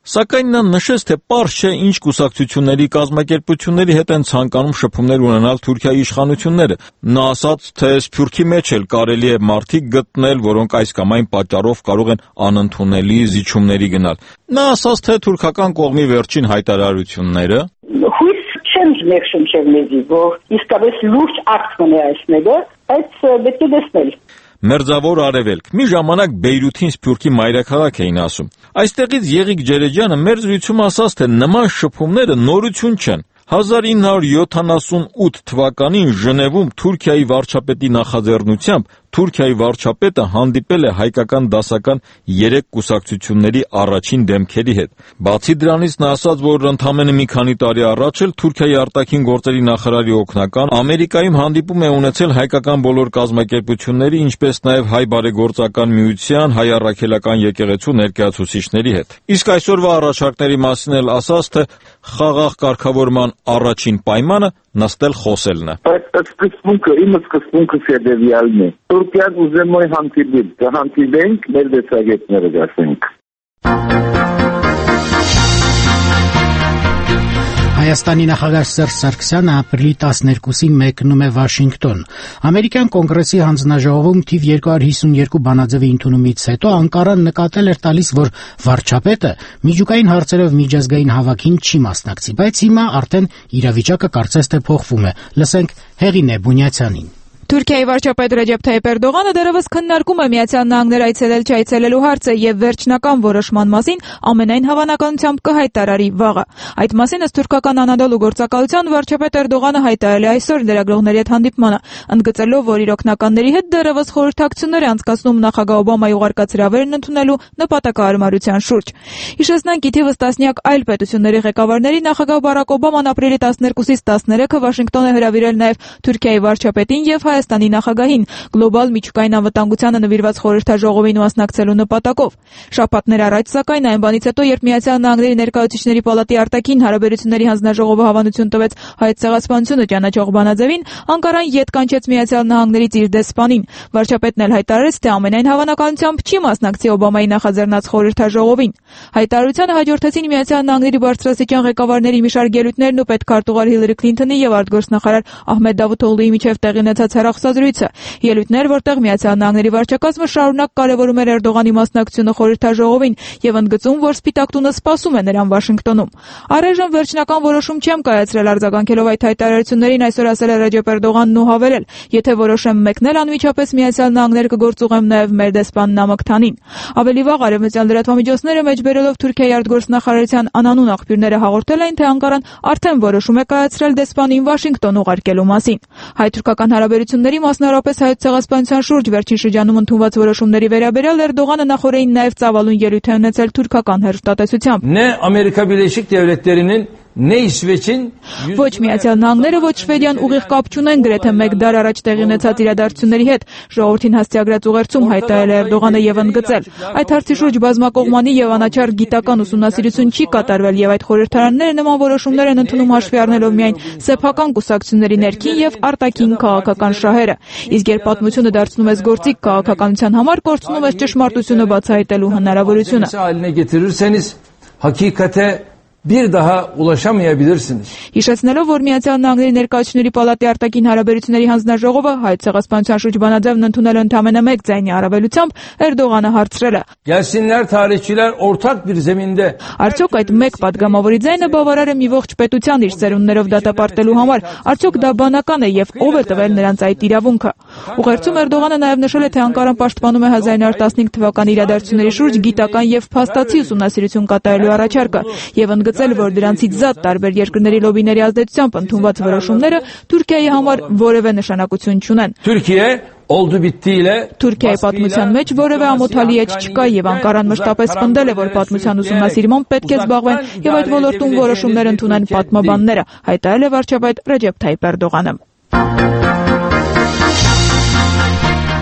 Սակայն նա նշեց, թե պարզ չէ ինչ կուսակցությունների կազմակերպությունների հետ են ցանկանում շփումներ ունենալ Թուրքիայի իշխանությունները։ Նա ասաց, թե Սփյուռքի մեջ էլ կարելի է մարդիկ գտնել, որոնք այս կամ այն պատճառով կարող են անընդունելի զիջումների գնալ։ Նա ասաց, թե թուրքական կողմի վերջին հայտարարությունները հույս չեն ներշնչել մեզի, որ իսկապես լուրջ ակտ մնի այս մեկը, բայց պետք է տեսնել։ Մերձավոր Արևելք։ Մի ժամանակ Բեյրութին Սփյուռքի մայրաքաղաք էին ասում։ Այստեղից Եղիկ Ջերեջյանը մեր զրույցում ասաց, թե նման շփումները նորություն չեն։ 1978 թվականին Ժնևում Թուրքիայի վարչապետի նախաձեռնությամբ Թուրքիայի վարչապետը հանդիպել է հայկական դասական 3 կուսակցությունների առաջին դեմքերի հետ։ Բացի դրանից նա ասաց, որ ընդամենը մի քանի տարի առաջ էլ Թուրքիայի արտաքին գործերի նախարարի օգնական Ամերիկայում հանդիպում է ունեցել հայկական բոլոր կազմակերպությունների, ինչպես նաև Հայ բարեգործական միության, Հայ առաքելական եկեղեցու ներկայացուցիչների հետ։ Իսկ այսօրվա առաջարկների մասին էլ ասաց, թե խաղաղ կարգավորման առաջին պայմանը նստել խոսելն է։ Իմ սկզբունքը հետևյալն է։ Թուրքիան ուզում է հանդիպել, կհանդիպենք, մեր դեսագետները գասենք։ Հայաստանի նախագահ Սերժ Սարգսյանը ապրիլի 12-ին մեկնում է Վաշինգտոն։ Ամերիկյան կոնգրեսի հանձնաժողովում թիվ 252 բանաձևի ընդունումից հետո Անկարան նկատել էր տալիս, որ վարչապետը միջուկային հարցերով միջազգային հավաքին չի մասնակցի, բայց հիմա արդեն իրավիճակը կարծես թե փոխվում է։ Լսենք Հեղինե Բունյացյանին։ Թուրքիայի վարչապետ Ռեջեփ Թայիպ Էրդողանը դեռևս քննարկում է Միացյալ Նահանգներ այցելել չայցելելու հարցը եւ վերջնական որոշման մասին ամենայն հավանականությամբ կհայտարարի վաղը։ Այդ մասին ըստ թուրքական Անադոլու գործակալության վարչապետ Էրդողանը հայտարարել է այսօր լրագրողների հետ հանդիպմանը, ընդգծելով, որ իր օգնականների հետ դեռևս խորհրդակցություններ է անցկացնում նախագահ Օբամայի ուղարկած հրավերն ընդունելու նպատակահարմարության շուրջ։ Հիշեցնենք, ի թիվս տասնյակ այլ պետությունների ղեկավարների նախագահ Բարակ Օբաման ապրիլի 12-ից 13-ը Վաշինգտոն է հրավիրել նաեւ Թուրքիայի վարչապետին եւ Հայաստանի նախագահին գլոբալ միջուկային անվտանգությանը նվիրված խորհրդաժողովին մասնակցելու նպատակով։ Շաբաթներ առաջ, սակայն, այն բանից հետո, երբ Միացյալ Նահանգների ներկայացուցիչների պալատի արտաքին հարաբերությունների հանձնաժողովը հավանություն տվեց Հայ ցեղասպանությունը ճանաչող բանաձևին, Անկարան ետ կանչեց Միացյալ Նահանգներից իր դեսպանին։ Վարչապետն էլ հայտարարեց, թե ամենայն հավանականությամբ չի մասնակցի Օբամայի նախաձեռնած խորհրդաժողովին։ Հայտարարությանը հաջորդեցին Միացյալ Նահանգների բարձրաստիճան ղեկավարների մի շարք ելույթներն ու պետքարտուղար Հիլարի Քլինթոնի եւ արտգործնախարար Ահմեդ Դավութօղլուի միջև տեղի ունեցած հեռախոսազրույցը, ելույթներ, որտեղ Միացյալ Նահանգների վարչակազմը շարունակ կարևորում էր Էրդողանի մասնակցությունը խորհրդաժողովին եւ ընդգծում, որ Սպիտակ տունը սպասում է նրան Վաշինգտոնում։ Առայժմ վերջնական որոշում չեմ կայացրել արձագանքելով այդ հայտարարություններին, այսօր ասել է Ռեջեփ Էրդողանն ու հավելել. եթե որոշեմ մեկնել, անմիջապես Միացյալ Նահանգներ կգործուղեմ նաեւ մեր դեսպան Նամակ Թանին։ Ավելի վաղ արևմտյան լրատվամիջոցները մեջբերելով Թուրքիայի արտգործնախարարության անանուն աղբյուրները հաղորդել էին, թե Անկարան արդեն որոշում է կայացրել դեսպանին Վաշինգտոն ուղարկելու մասին։ Հայ-թուրքական հարաբերությունների, մասնավորապես Հայոց ցեղասպանության շուրջ վերջին շրջանում ընդունված որոշումների վերաբերյալ Էրդողանը նախորդին նաև ծավալուն ելույթ է ունեցել թուրքական հեռուստատեսությամբ։ Ne Amerika Birleşik Devletleri'nin ne İsveç'in Ոչ Միացյալ Նահանգները, ոչ Շվեդիան ուղիղ կապ չունեն գրեթե մեկ դար առաջ տեղի ունեցած իրադարձությունների հետ, ժողովրդին հասցեագրած ուղերձում հայտարարել է Էրդողանը եւ ընդգծել. այդ հարցի շուրջ բազմակողմանի եւ անաչառ գիտական ուսումնասիրություն չի կատարվել եւ այդ խորհրդարանները նման որոշումներ են ընդունում հաշվի առնելով միայն սեփական կուսակցությունների ներքին եւ արտաքին քաղաքական շահերը։ Իսկ երբ պատմությունը դարձնում ես գործիք քաղաքականության համար, կորցնում ես ճշմարտությունը բացահայտելու հնարավորությունը։ Hakikate bir daha ulaşamayabilirsiniz. Հիշեցնելով, որ Միացյալ Նահանգների ներկայացուցիչների պալատի արտաքին հարաբերությունների հանձնաժողովը Հայ ցեղասպանության շուրջ բանաձևն ընդունել ընդամենը մեկ ձայնի առավելությամբ, Էրդողանը հարցրել է. Gelsinler tarihçiler ortak bir zeminde. Արդյոք այդ մեկ падգամավորի ձայնը բավարար է մի ողջ պետության իր սերունդներով դատապարտելու համար, արդյոք դա բանական է եւ ով է տվել նրանց այդ իրավունքը։ Ուղերձում Էրդողանը նաեւ նշել է, թե Անկարան պաշտպանում է 1915 թվականի իրադարձությունների շուրջ գիտական եւ փաստացի ուսումնասիրություն կատարելու առաջարկը եւ ընդգծել, որ դրանցից զատ տարբեր երկրների լոբիների ազդեցությամբ ընդունված որոշումները Թուրքիայի համար որևէ նշանակություն չունեն։ Թուրքիայի պատմության մեջ որևէ ամոթալի էջ չկա եւ Անկարան մշտապես պնդել է, որ պատմության ուսումնասիրմամբ պետք է զբաղվեն եւ այդ ոլորտում որոշումներ ընդունեն պատմաբանները, հայտարարել է վարչապետ Ռեջեփ Թայիպ Էրդողանը։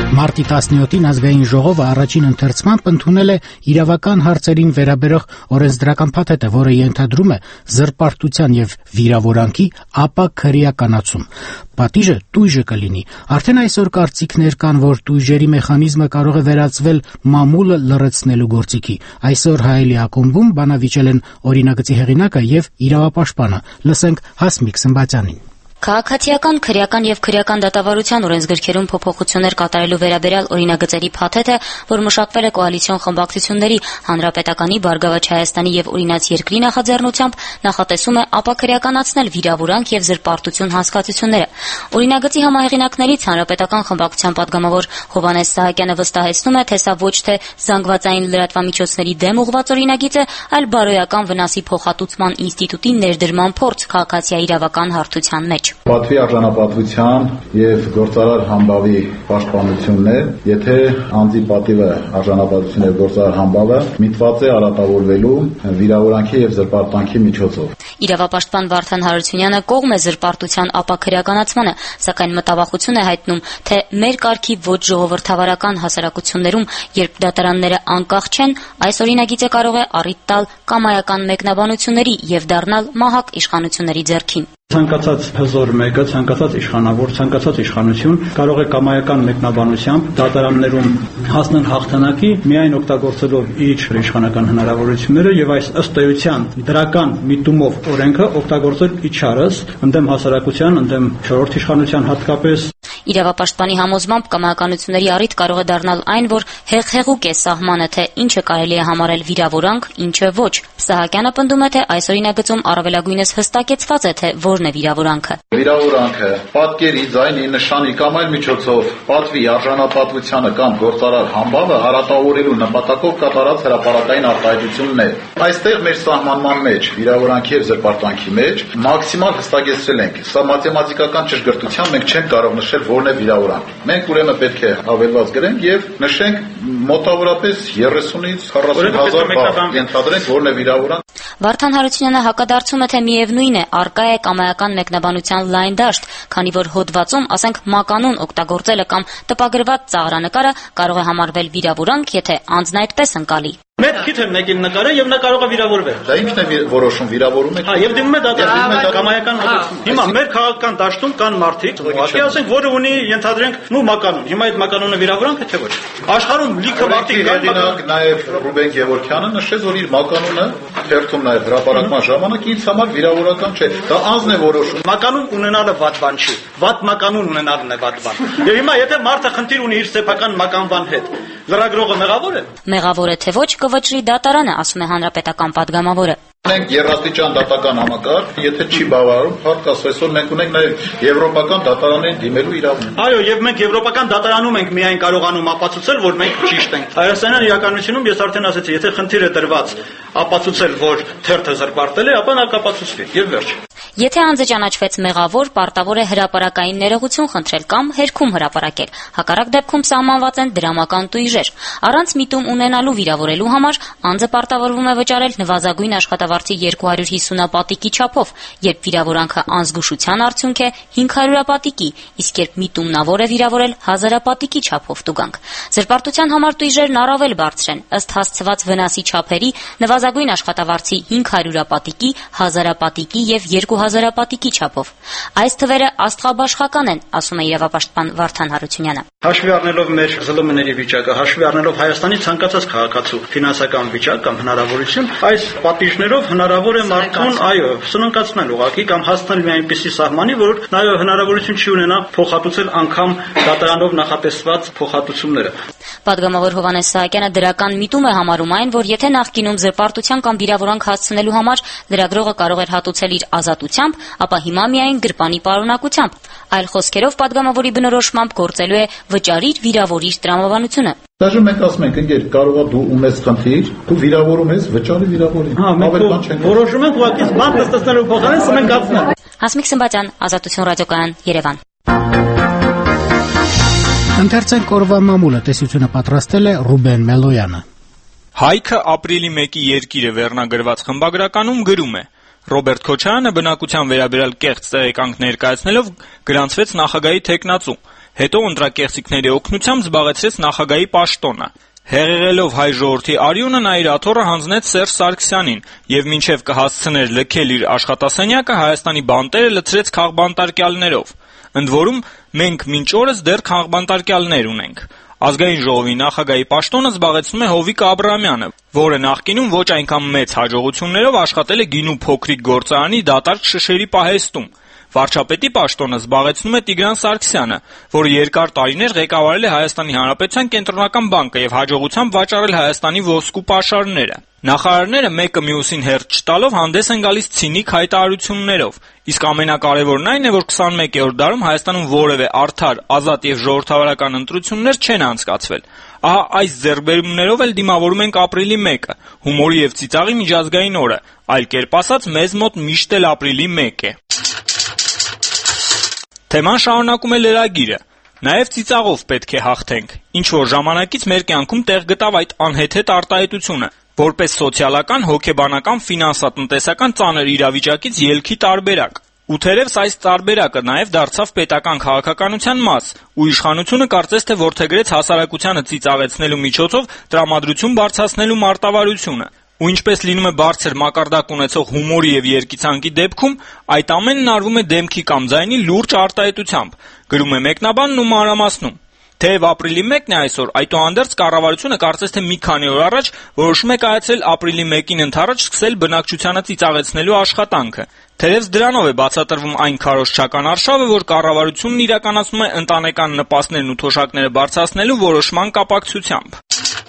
Մարտի 17-ին ազգային ժողովը առաջին ընթերցմամբ ընդունել է իրավական հարցերին վերաբերող օրենսդրական փաթեթը, որը ենթադրում է զրպարտության եւ վիրավորանքի ապա քրեականացում։ Պատիժը տույժը կլինի։ Արդեն այսօր կարծիքներ կան, որ տույժերի մեխանիզմը կարող է վերածվել մամուլը լռեցնելու գործիքի։ Այսօր Հայելի ակումբում բանավիճել են օրինագծի հեղինակը եւ իրավապաշտպանը։ Լսենք Հասմիկ Սմբատյանին։ Քաղաքացիական, քրեական եւ քրեական դատավարության օրենսգրքերում փոփոխություններ կատարելու վերաբերյալ օրինագծերի փաթեթը, որ մշակվել է կոալիցիոն խմբակցությունների, Հանրապետականի, Բարգավաճ Հայաստանի եւ Օրինաց երկրի նախաձեռնությամբ, նախատեսում է ապաքրեականացնել վիրավորանք եւ զրպարտություն հասկացությունները։ Օրինագծի համահեղինակներից Հանրապետական խմբակցության падգամավոր Հովհաննես Սահակյանը վստահեցնում է, թե սա ոչ թե զանգվածային լրատվամիջոցների դեմ ուղղված օրինագիծ է, այլ բարոյական վնասի փոխհատուցման ինստիտուտի ներդրման փորձ քաղաքացիայի իրավական հարթության մեջ։ Պատվի արժանապատվության եւ գործարար համբավի պաշտպանությունն է, եթե անձի պատիվը արժանապատվություն եւ գործարար համբավը միտված է արատավորվելու վիրավորանքի եւ զրպարտանքի միջոցով։ Իրավապաշտպան Վարդան Հարությունյանը կողմ է զրպարտության ապաքրեականացմանը, սակայն մտավախություն է հայտնում, թե մեր կարգի ոչ ժողովրդավարական հասարակություններում, երբ դատարանները անկախ չեն, այս օրինագիծը կարող է առիթ տալ կամայական մեկնաբանությունների եւ դառնալ մահակ իշխանությունների ձեռքին։ Ցանկացած հզոր մեկը, ցանկացած իշխանավոր, ցանկացած իշխանություն կարող է կամայական մեկնաբանությամբ դատարաններում հասնել հաղթանակի, միայն օգտագործելով իր իշխանական հնարավորությունները եւ այս ըստ էության դրական միտումով օրենքը օգտագործել իջարս ընդդեմ հասարակության, ընդդեմ չորրորդ իշխանության հատկապես։ Իրավապաշտպանի համոզմամբ կամայականությունների առիթ կարող է դառնալ այն, որ հեղուկ է սահմանը, թե ինչը կարելի է համարել վիրավորանք, ինչը ոչ։ Սահակյանը պնդում է, թե այս օրինագծում առավելագույնս հստակեցված է, թե որն է վիրավորանքը։ Վիրավորանքը պատկերի, ձայնի, նշանի կամ այլ միջոցով պատվի արժանապատվությանը կամ գործարար համբավը արատավորելու նպատակով կատարած հրապարակային արտահայտությունն է։ Այստեղ մեր սահմանման մեջ վիրավորանքի եւ զրպարտանքի մեջ մաքսիմալ հստակեցրել ենք։ Սա մաթեմատիկական ճշգրտությամբ մենք չենք կարող նշել որն է վիրավորանք։ Մենք ուրեմն պետք է հավելված գրենք եւ նշենք մոտավորապես 30-ից 40,000 բառ ենթադրենք որն է վիրավորանք։ Վարդան Հարությունյանը հակադարձում է, թե միևնույն է, առկա է կամայական մեկնաբանության լայն դաշտ, քանի որ հոդվածում, ասենք, մականուն օգտագործելը կամ տպագրված ծաղրանկարը կարող է համարվել վիրավորանք, եթե անձն այդպես ընկալի։ Մեր քիթը մեկին նկարը եւ նա կարող է վիրավորվել։ Դա ինքն է որոշում վիրավորում է։ Հա, եւ դիմում է դատարան կամայական հոդվածում։ Հիմա մեր քաղաքական դաշտում կան մարդիկ, ուղղակի ասենք, որը ունի ենթադրենք մականուն։ Հիմա այդ մականունը վիրավորանք է թե ոչ։ Աշխարհում լիքը մարդիկ կան, նաեւ Ռուբեն Գևորգյանը նշեց, որ իր մականունը թերթում նաեւ հրապարակման ժամանակ ինձ համար վիրավորական չէ։ Դա անձն է որոշում։ Մականուն ունենալը վատ բան չի։ Վատ մականուն ունենալն է վատ բան։ Եվ հիմա եթե մարդը խնդիր ունի իր սեփական մականվան հետ, լրագրողը մեղավոր է։ Մեղավոր է թե ոչ կվճռի դատարանը, ասում է հանրապետական падգամավորը։ Մենք երաստիճան դատական համակարգ, եթե չի բավարարում, փառք Աստծո, այսօր մենք ունենք նաև եվրոպական դատարաններին դիմելու իրավունք։ Այո, եւ մենք եվրոպական դատարանում ենք միայն կարողանում ապացուցել, որ մենք ճիշտ ենք։ Հայաստանյան իրականությունում ես արդեն ասացի, եթե խնդիր է դրված ապացուցել, որ թերթը զրպարտել է, ապա նա կապացուցվի եւ վերջ։ Եթե անձը ճանաչվեց մեղավոր, պարտավոր է հրապարակային ներողություն խնդրել կամ հերքում հրապարակել։ Հակառակ դեպքում սահմանված են դրամական տույժեր։ Առանց միտում ունենալու վիրավորելու համար անձը պարտավորվում է վճարել նվազագույն աշխատավարձի 250 պատիկի չափով, երբ վիրավորանքը անզգուշության արդյունք է 500 պատիկի, իսկ երբ միտումնավոր է վիրավորել 1000 պատիկի չափով տուգանք։ Զրպարտության համար տույժերն առավել բարձր են, ըստ հասցված վնասի չափերի նվազագույն աշխատավարձի 500 պատիկի, 1000 պատիկի եւ 2000 պատիկի չափով։ Այս թվերը աստղաբաշխական են, ասում է իրավապաշտպան Վարդան Հարությունյանը։ Հաշվի առնելով մեր ԶԼՄ-ների վիճակը, հաշվի առնելով Հայաստանի ցանկացած քաղաքացու ֆինանսական վիճակ կամ հնարավորություն, այս պատիժներով հնարավոր է մարդուն, այո, սնանկացնել ուղղակի կամ հասնել մի այնպիսի սահմանի, որ նա հնարավորություն չի ունենա փոխհատուցել անգամ դատարանով նախատեսված փոխհատուցումները։ Պատգամավոր Հովհաննես Սահակյանը դրական միտում է համարում այն, որ եթե նախկինում զրպարտության կամ վիրավորանք հասցնելու համար լրագրողը կարող էր հատուցել իր ազատությամբ, ապա հիմա միայն գրպանի պարունակությամբ։ Այլ խոսքերով պատգամավորի բնորոշմամբ գործելու է վճարիր վիրավորիր տրամաբանությունը։ Դաժե մենք ասում ենք, ընկեր, կարողա դու ունես խնդիր, դու վիրավորում ես, վճարի վիրավորի։ Հա, մենք որոշում ենք ուղղակի բան տեսնելու փոխարեն սմենքացնել։ Հասմիկ Սմբատյան, Ազատություն ռադիոկայան, Երևան։ Ընթերցենք օրվա մամուլը, տեսությունը պատրաստել է Ռուբեն Մելոյանը։ Հայքը ապրիլի 1-ի երկիրը վերնագրված խմբագրականում գրում է. Ռոբերտ Քոչարյանը բնակության վերաբերյալ կեղծ տեղեկանք ներկայացնելով գրանցվեց նախագահի թեկնածու։ հետո ընտրակեղծիքների օգնությամբ զբաղեցրեց նախագահի պաշտոնը։ Հեղեղելով հայ ժողովրդի արյունը նա իր աթոռը հանձնեց Սերժ Սարգսյանին եւ մինչեւ կհասցներ լքել իր աշխատասենյակը Հայաստանի բանտերը լցրեց քաղբանտարկյալներով։ Ընդ որում մենք մինչ օրս դեռ քաղբանտարկյալներ ունենք։ Ազգային ժողովի նախագահի պաշտոնը զբաղեցնում է Հովիկ Աբրահամյանը, որը նախկինում ոչ այնքան մեծ հաջողություններով աշխատել է գինու փոքրիկ գործարանի դատարկ շշերի պահեստում։ Վարչապետի պաշտոնը զբաղեցնում է Տիգրան Սարգսյանը, որը երկար տարիներ ղեկավարել է Հայաստանի Հանրապետության կենտրոնական բանկը եւ հաջողությամբ վաճառել Հայաստանի ոսկու պաշարները։ Նախարարները մեկը մյուսին հերթ չտալով հանդես են գալիս ցինիկ հայտարարություններով, իսկ ամենակարևորն այն է, որ 21-րդ դարում Հայաստանում որևէ արդար, ազատ եւ ժողովրդավարական ընտրություններ չեն անցկացվել։ Ահա այս ձեռքբերումներով էլ դիմավորում ենք ապրիլի 1-ը, հումորի եւ ծիծաղի միջազգային օրը, այլ կերպ ասած, մեզ մոտ միշտ էլ ապրիլի 1 է։ Թեման շարունակում է լրագիրը։ Նաև ծիծաղով պետք է հաղթենք։ Ինչ որ ժամանակից մեր կյանքում տեղ գտավ այդ անհեթեթ արտահայտությունը, որպես սոցիալական, հոգեբանական, ֆինանսատնտեսական ծանր իրավիճակից ելքի տարբերակ։ Ու թերևս այս տարբերակը նաև դարձավ պետական քաղաքականության մաս, ու իշխանությունը կարծես թե որդեգրեց հասարակությանը ծիծաղեցնելու միջոցով տրամադրություն բարձրացնելու մարտավարությունը։ Ու ինչպես լինում է բարձր մակարդակ ունեցող հումորի եւ երգիծանքի դեպքում, այդ ամենն արվում է դեմքի կամ ձայնի լուրջ արտահայտությամբ, գրում է մեկնաբանն ու մանրամասնում։ Թեև ապրիլի 1-ն է այսօր, այդուհանդերձ կառավարությունը կարծես թե մի քանի օր առաջ որոշում է կայացրել ապրիլի 1-ին ընդառաջ սկսել բնակչությանը ծիծաղեցնելու աշխատանքը։ Թերևս դրանով է բացատրվում այն քարոզչական արշավը, որ կառավարությունն իրականացնում է ընտանեկան նպաստներն ու թոշակները բարձրացնելու որոշման կապակցությամբ։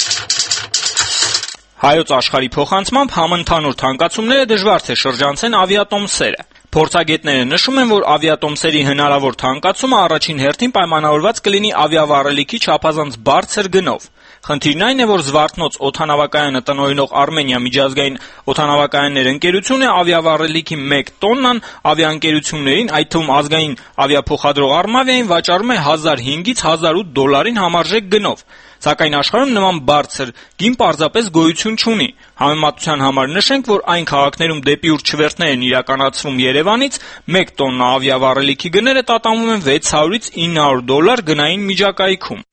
Հայոց աշխարհի փոխանցմամբ համընդհանուր թանկացումները դժվար թե շրջանցեն ավիատոմսերը։ Փորձագետները նշում են, որ ավիատոմսերի հնարավոր թանկացումը առաջին հերթին պայմանավորված կլինի ավիավառելիքի չափազանց բարձր գնով։ Խնդիրն այն է, որ Զվարթնոց օդանավակայանը տնօրինող Արմենիա միջազգային օդանավակայաններ ընկերությունը ավիավառելիքի 1 տոննան ավիաընկերություններին, այդ թվում ազգային ավիափոխադրող Արմավիային վաճառում է $1005-ից $1008 համարժեք գնով։ Սակայն աշխարհում նման բարձր գին պարզապես գոյություն չունի։ Համեմատության համար նշենք, որ այն քաղաքներում դեպի ուր չվերթներն իրականացվում Երևանից 1 տոննա ավիավառելիքի գները տատանվում են $600-ից $900 գնային միջակայքում։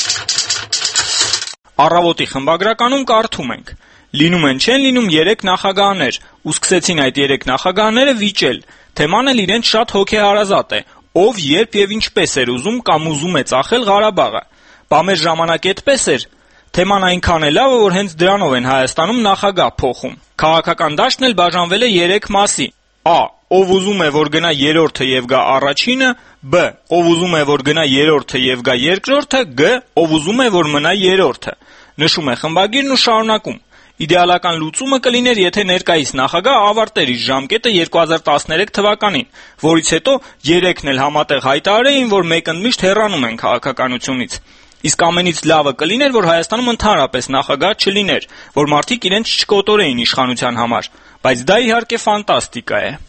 Առավոտի խմբագրականում կարդում ենք. լինում են չեն լինում 3 նախագահներ, ու սկսեցին այդ 3 նախագահները վիճել։ Թեման էլ իրենց շատ հոգեհարազատ է, ով, երբ եւ ինչպես էր ուզում կամ ուզում է ծախել Ղարաբաղը։ Բա մեր ժամանակ այդպես էր։ Թեման այնքան է լավը, որ հենց դրանով են Հայաստանում նախագահ փոխում։ Քաղաքական դաշտն էլ բաժանվել է 3 մասի։ A. Ով ուզում է, որ գնա երրորդը եւ գա առաջինը, B. Ով ուզում է, որ գնա երրորդը եւ գա երկրորդը, G. Ով ուզում է, որ մնա երրորդը։ Նշում է խմբագիրն ու շարունակում. Իդեալական լուծումը կլիներ, եթե ներկայիս նախագահ ավարտեր իր ժամկետը 2013 թվականին, որից հետո 3-ն էլ համատեղ հայտարարեին, որ մեկընդմիշտ հեռանում են քաղաքականությունից։ Իսկ ամենից լավը կլիներ, որ Հայաստանում ընդհանրապես նախագահ չլիներ, որ մարդիկ իրենց չկոտորեին իշխանության համար, բայց դա իհարկե ֆանտաստիկա է։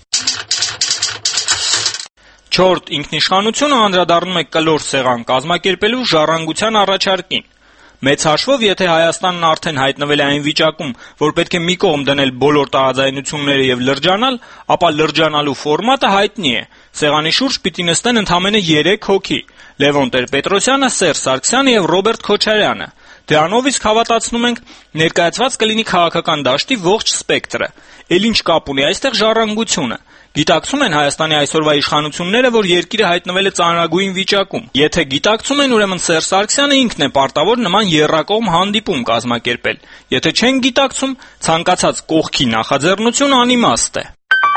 Չորրորդ ինքնիշխանությունը անդրադառնում է կլոր սեղան կազմակերպելու ժառանգության առաջարկին։ Մեծ հաշվով, եթե Հայաստանն արդեն հայտնվել է այն վիճակում, որ պետք է մի կողմ դնել բոլոր տարաձայնությունները եւ լրջանալ, ապա լրջանալու ֆորմատը հայտնի է։ Սեղանի շուրջ պիտի նստեն ընդամենը 3 հոգի՝ Լևոն Տեր-Պետրոսյանը, Սերժ Սարգսյանը եւ Ռոբերտ Քոչարյանը։ Դրանով իսկ հավատացնում ենք, ներկայացված կլինի քաղաքական դաշտի ողջ սպեկտրը։ Էլ ինչ կապ ունի այստեղ ժառանգությունը։ Գիտակցում են Հայաստանի այսօրվա իշխանությունները, որ երկիրը հայտնվել է ծանրագույն վիճակում։ Եթե գիտակցում են, ուրեմն Սերժ Սարգսյանը ինքն է պարտավոր նման եռակողմ հանդիպում կազմակերպել։ Եթե չեն գիտակցում, ցանկացած կողքի նախաձեռնություն անիմաստ է։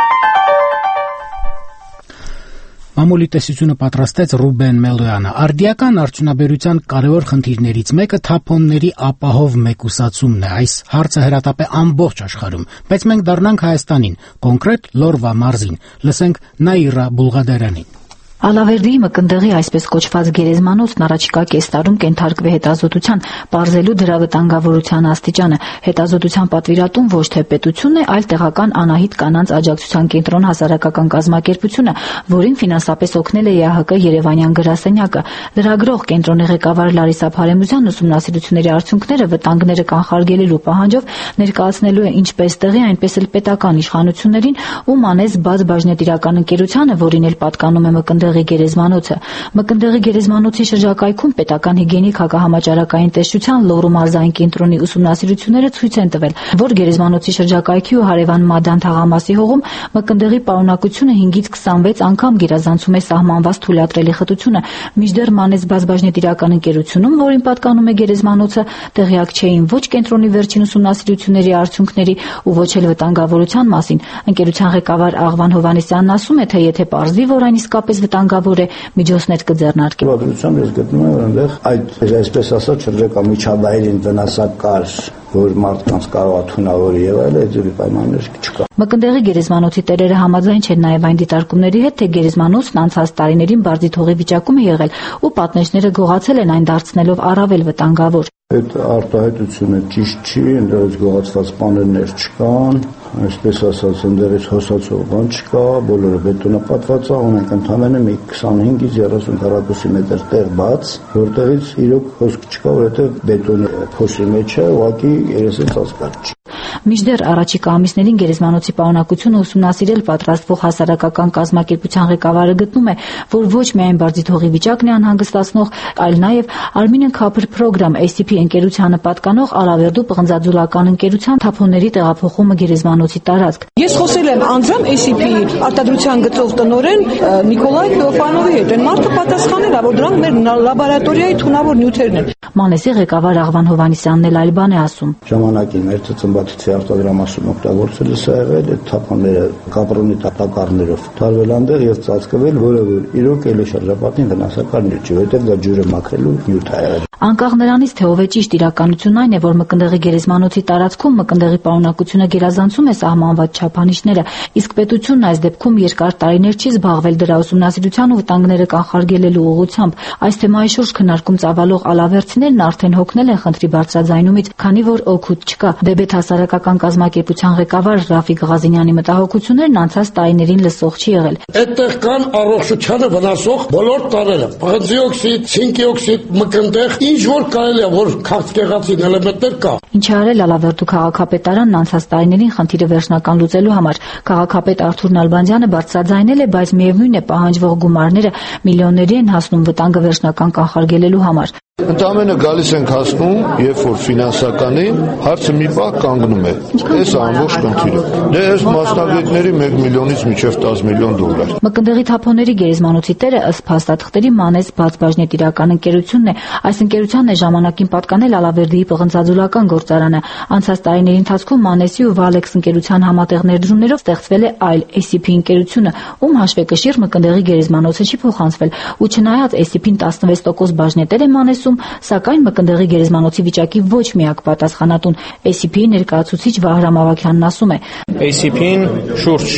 Մամուլի տեսությունը պատրաստեց Ռուբեն Մելոյանը։ Արդիական արդյունաբերության կարևոր խնդիրներից մեկը թափոնների ապահով մեկուսացումն է։ Այս հարցը հրատապ է ամբողջ աշխարհում, բայց մենք դառնանք Հայաստանին, կոնկրետ Լորվա մարզին։ Լսենք Նաիրա Բուլղադարյանին։ Ալավերդիի մկնդեղի այսպես կոչված գերեզմանոցն առաջիկա կես տարում կենթարկվի հետազոտության, պարզելու դրա վտանգավորության աստիճանը։ Հետազոտության պատվիրատուն ոչ թե պետությունն է, այլ տեղական Անահիտ կանանց աջակցության կենտրոն հասարակական կազմակերպությունը, որին ֆինանսապես օգնել է ԵԱՀԿ Երևանյան գրասենյակը։ Լրագրող կենտրոնի ղեկավար Լարիսա Փարեմուզյանն ուսումնասիրությունների արդյունքները վտանգները կանխարգելելու պահանջով ներկայացնելու է ինչպես տեղի, այնպես էլ պետական իշխանություններին ու մանես բաց բաժնետիրական ընկերությանը, որին էլ պատկանում է մկնդեղի Մկնդեղի գերեզմանոցը։ Մկնդեղի գերեզմանոցի շրջակայքում պետական հիգիենիկ հակահամաճարակային տեսչության Լոռու մարզային կենտրոնի ուսումնասիրությունները ցույց են տվել, որ գերեզմանոցի շրջակայքի ու հարևան Մադան թաղամասի հողում մկնդեղի պարունակությունը 5-ից 26 անգամ գերազանցում է սահմանված թույլատրելի խտությունը, մինչդեռ Մանես բազմաբաժնետիրական ընկերությունում, որին պատկանում է գերեզմանոցը, տեղյակ չէին ոչ կենտրոնի վերջին ուսումնասիրությունների արդյունքների ու ոչ էլ վտանգավորության մասին։ Ընկերության ղեկավար Աղվան Հովհաննիսյանն ասում է, թե եթե պարզվի, որ այն իսկապես վտանգավոր է, միջոցներ կձեռնարկի։ Պատմությամբ ես գտնում եմ, որ այնտեղ այդ այսպես ասած շրջակա միջավայրին վնասակար, որ մարդկանց կարող է թունավորի եւ այլ այդ պայմաններ չկա։ Մկնդեղի գերեզմանոցի տերերը համաձայն չեն նաեւ այն դիտարկումների հետ, թե գերեզմանոցն անցած տարիներին բարձի թողի վիճակում է եղել ու պատնեշները գողացել են այն դարձնելով առավել վտանգավոր։ Այդ արտահայտությունը ճիշտ չի, ընդդեմ գողացված պաներներ չկան, այսպես ասած, ընդդեմ հոսացող բան չկա, բոլորը բետոնապատված է, ունենք ընդամենը մի 25-ից 30 քառակուսի մետր տեղ բաց, որտեղից իրոք հոսք չկա, որովհետև բետոնի փոսի մեջ է, ուղղակի երեսը ծածկած չի։ Մինչդեռ առաջիկա ամիսներին գերեզմանոցի պարունակությունը ուսումնասիրել պատրաստվող հասարակական կազմակերպության ղեկավարը գտնում է, որ ոչ միայն բարձի թողի վիճակն է անհանգստացնող, այլ նաև Armenian Copper Program ACP ընկերությանը պատկանող Ալավերդու պղնձաձուլական ընկերության թափոնների տեղափոխումը գերեզմանոցի տարածք։ Ես խոսել եմ անձամբ ACP-ի արտադրության գծով տնօրեն Նիկոլայ Թեոֆանովի հետ։ Այն մարդը պատասխանել է, որ դրանք մեր լաբորատորիայի թունավոր նյութերն են։ Մանեսի ղեկավար Աղվան Հովհաննիսյանն էլ այլ բան է ասում։ Ժամանակին մեր ծծմբաթիթի արտադրամասում օգտագործել է սա եղել, այդ թափոնները կապրոնի տակառներով տարվել այնտեղ եւ ծածկվել, որը որ իրոք էլի շրջապատին վնասակար նյութ չէ, որտեղ դա ջուրը մաքրելու նյութ է եղել։ Անկախ նրանից, թե ով է ճիշտ, իրականությունն այն է, որ Մկնդեղի գերեզմանոցի տարածքում Մկնդեղի պարունակությունը գերազանցում է սահմանված չափանիշները, իսկ պետությունն այս դեպքում երկար տարիներ չի զբաղվել դրա ուսումնասիրության ու վտանգները կանխարգելելու ուղղությամբ։ Այս թեմայի շուրջ քննարկում ծավալող ալավերցիներն արդեն հոգնել են խնդրի բարձրաձայնումից, քանի որ օգուտ չկա։ Դեբետ հասարակական կազմակերպության ղեկավար Ռաֆիկ Ղազինյանի մտահոգություններն անցած տարիներին լսող չի եղել։ Այդտեղ կան առողջությանը վնասող բոլոր տարրերը՝ պղնձի օքսիդ, ցինկի օքսիդ, մկնդեղ, ինչ որ կարելի է, որ քաղցկեղացին էլեմենտներ կա։ Ինչ արել Ալավերդու քաղաքապետարանն անցած տարիներին խնդիրը վերջնական լուծելու համար։ Քաղաքապետ Արթուր Նալբանդյանը բարձրաձայնել է, բայց միևնույն է պահանջվող գումարները միլիոնների են հասնում վտանգը վերջնական կանխարգելելու համար։ Ընդամենը գալիս ենք հասնում, երբ որ ֆինանսականի հարցը մի պահ կանգնում է։ Այս ամբողջ խնդիրը։ Դե այս մասնագետների 1 միլիոնից մինչև 10 միլիոն դոլար։ Մկնդեղի թափոնների գերեզմանոցի տերը ըստ փաստաթղթերի Մանես բազմաբաժնետիրական ընկերությունն է։ Այս ընկերությանն է ժամանակին պատկանել Ալավերդիի պղնձաձուլական գործարանը։ Անցած տարիների ընթացքում Մանեսի ու Վալեքս ընկերության համատեղ ներդրումներով ստեղծվել է այլ ACP ընկերությունը, ում հաշվեկշիռ Մկնդեղի գերեզմանոցը չի փոխանցվել, ու չնայած ACP-ն 16% բաժնետել է Մանեսում, սակայն Մկնդեղի գերեզմանոցի վիճակի ոչ միակ պատասխանատուն ACP-ի ներկայացուցիչ Վահրամ Ավագյանն ասում է. ACP-ն շուրջ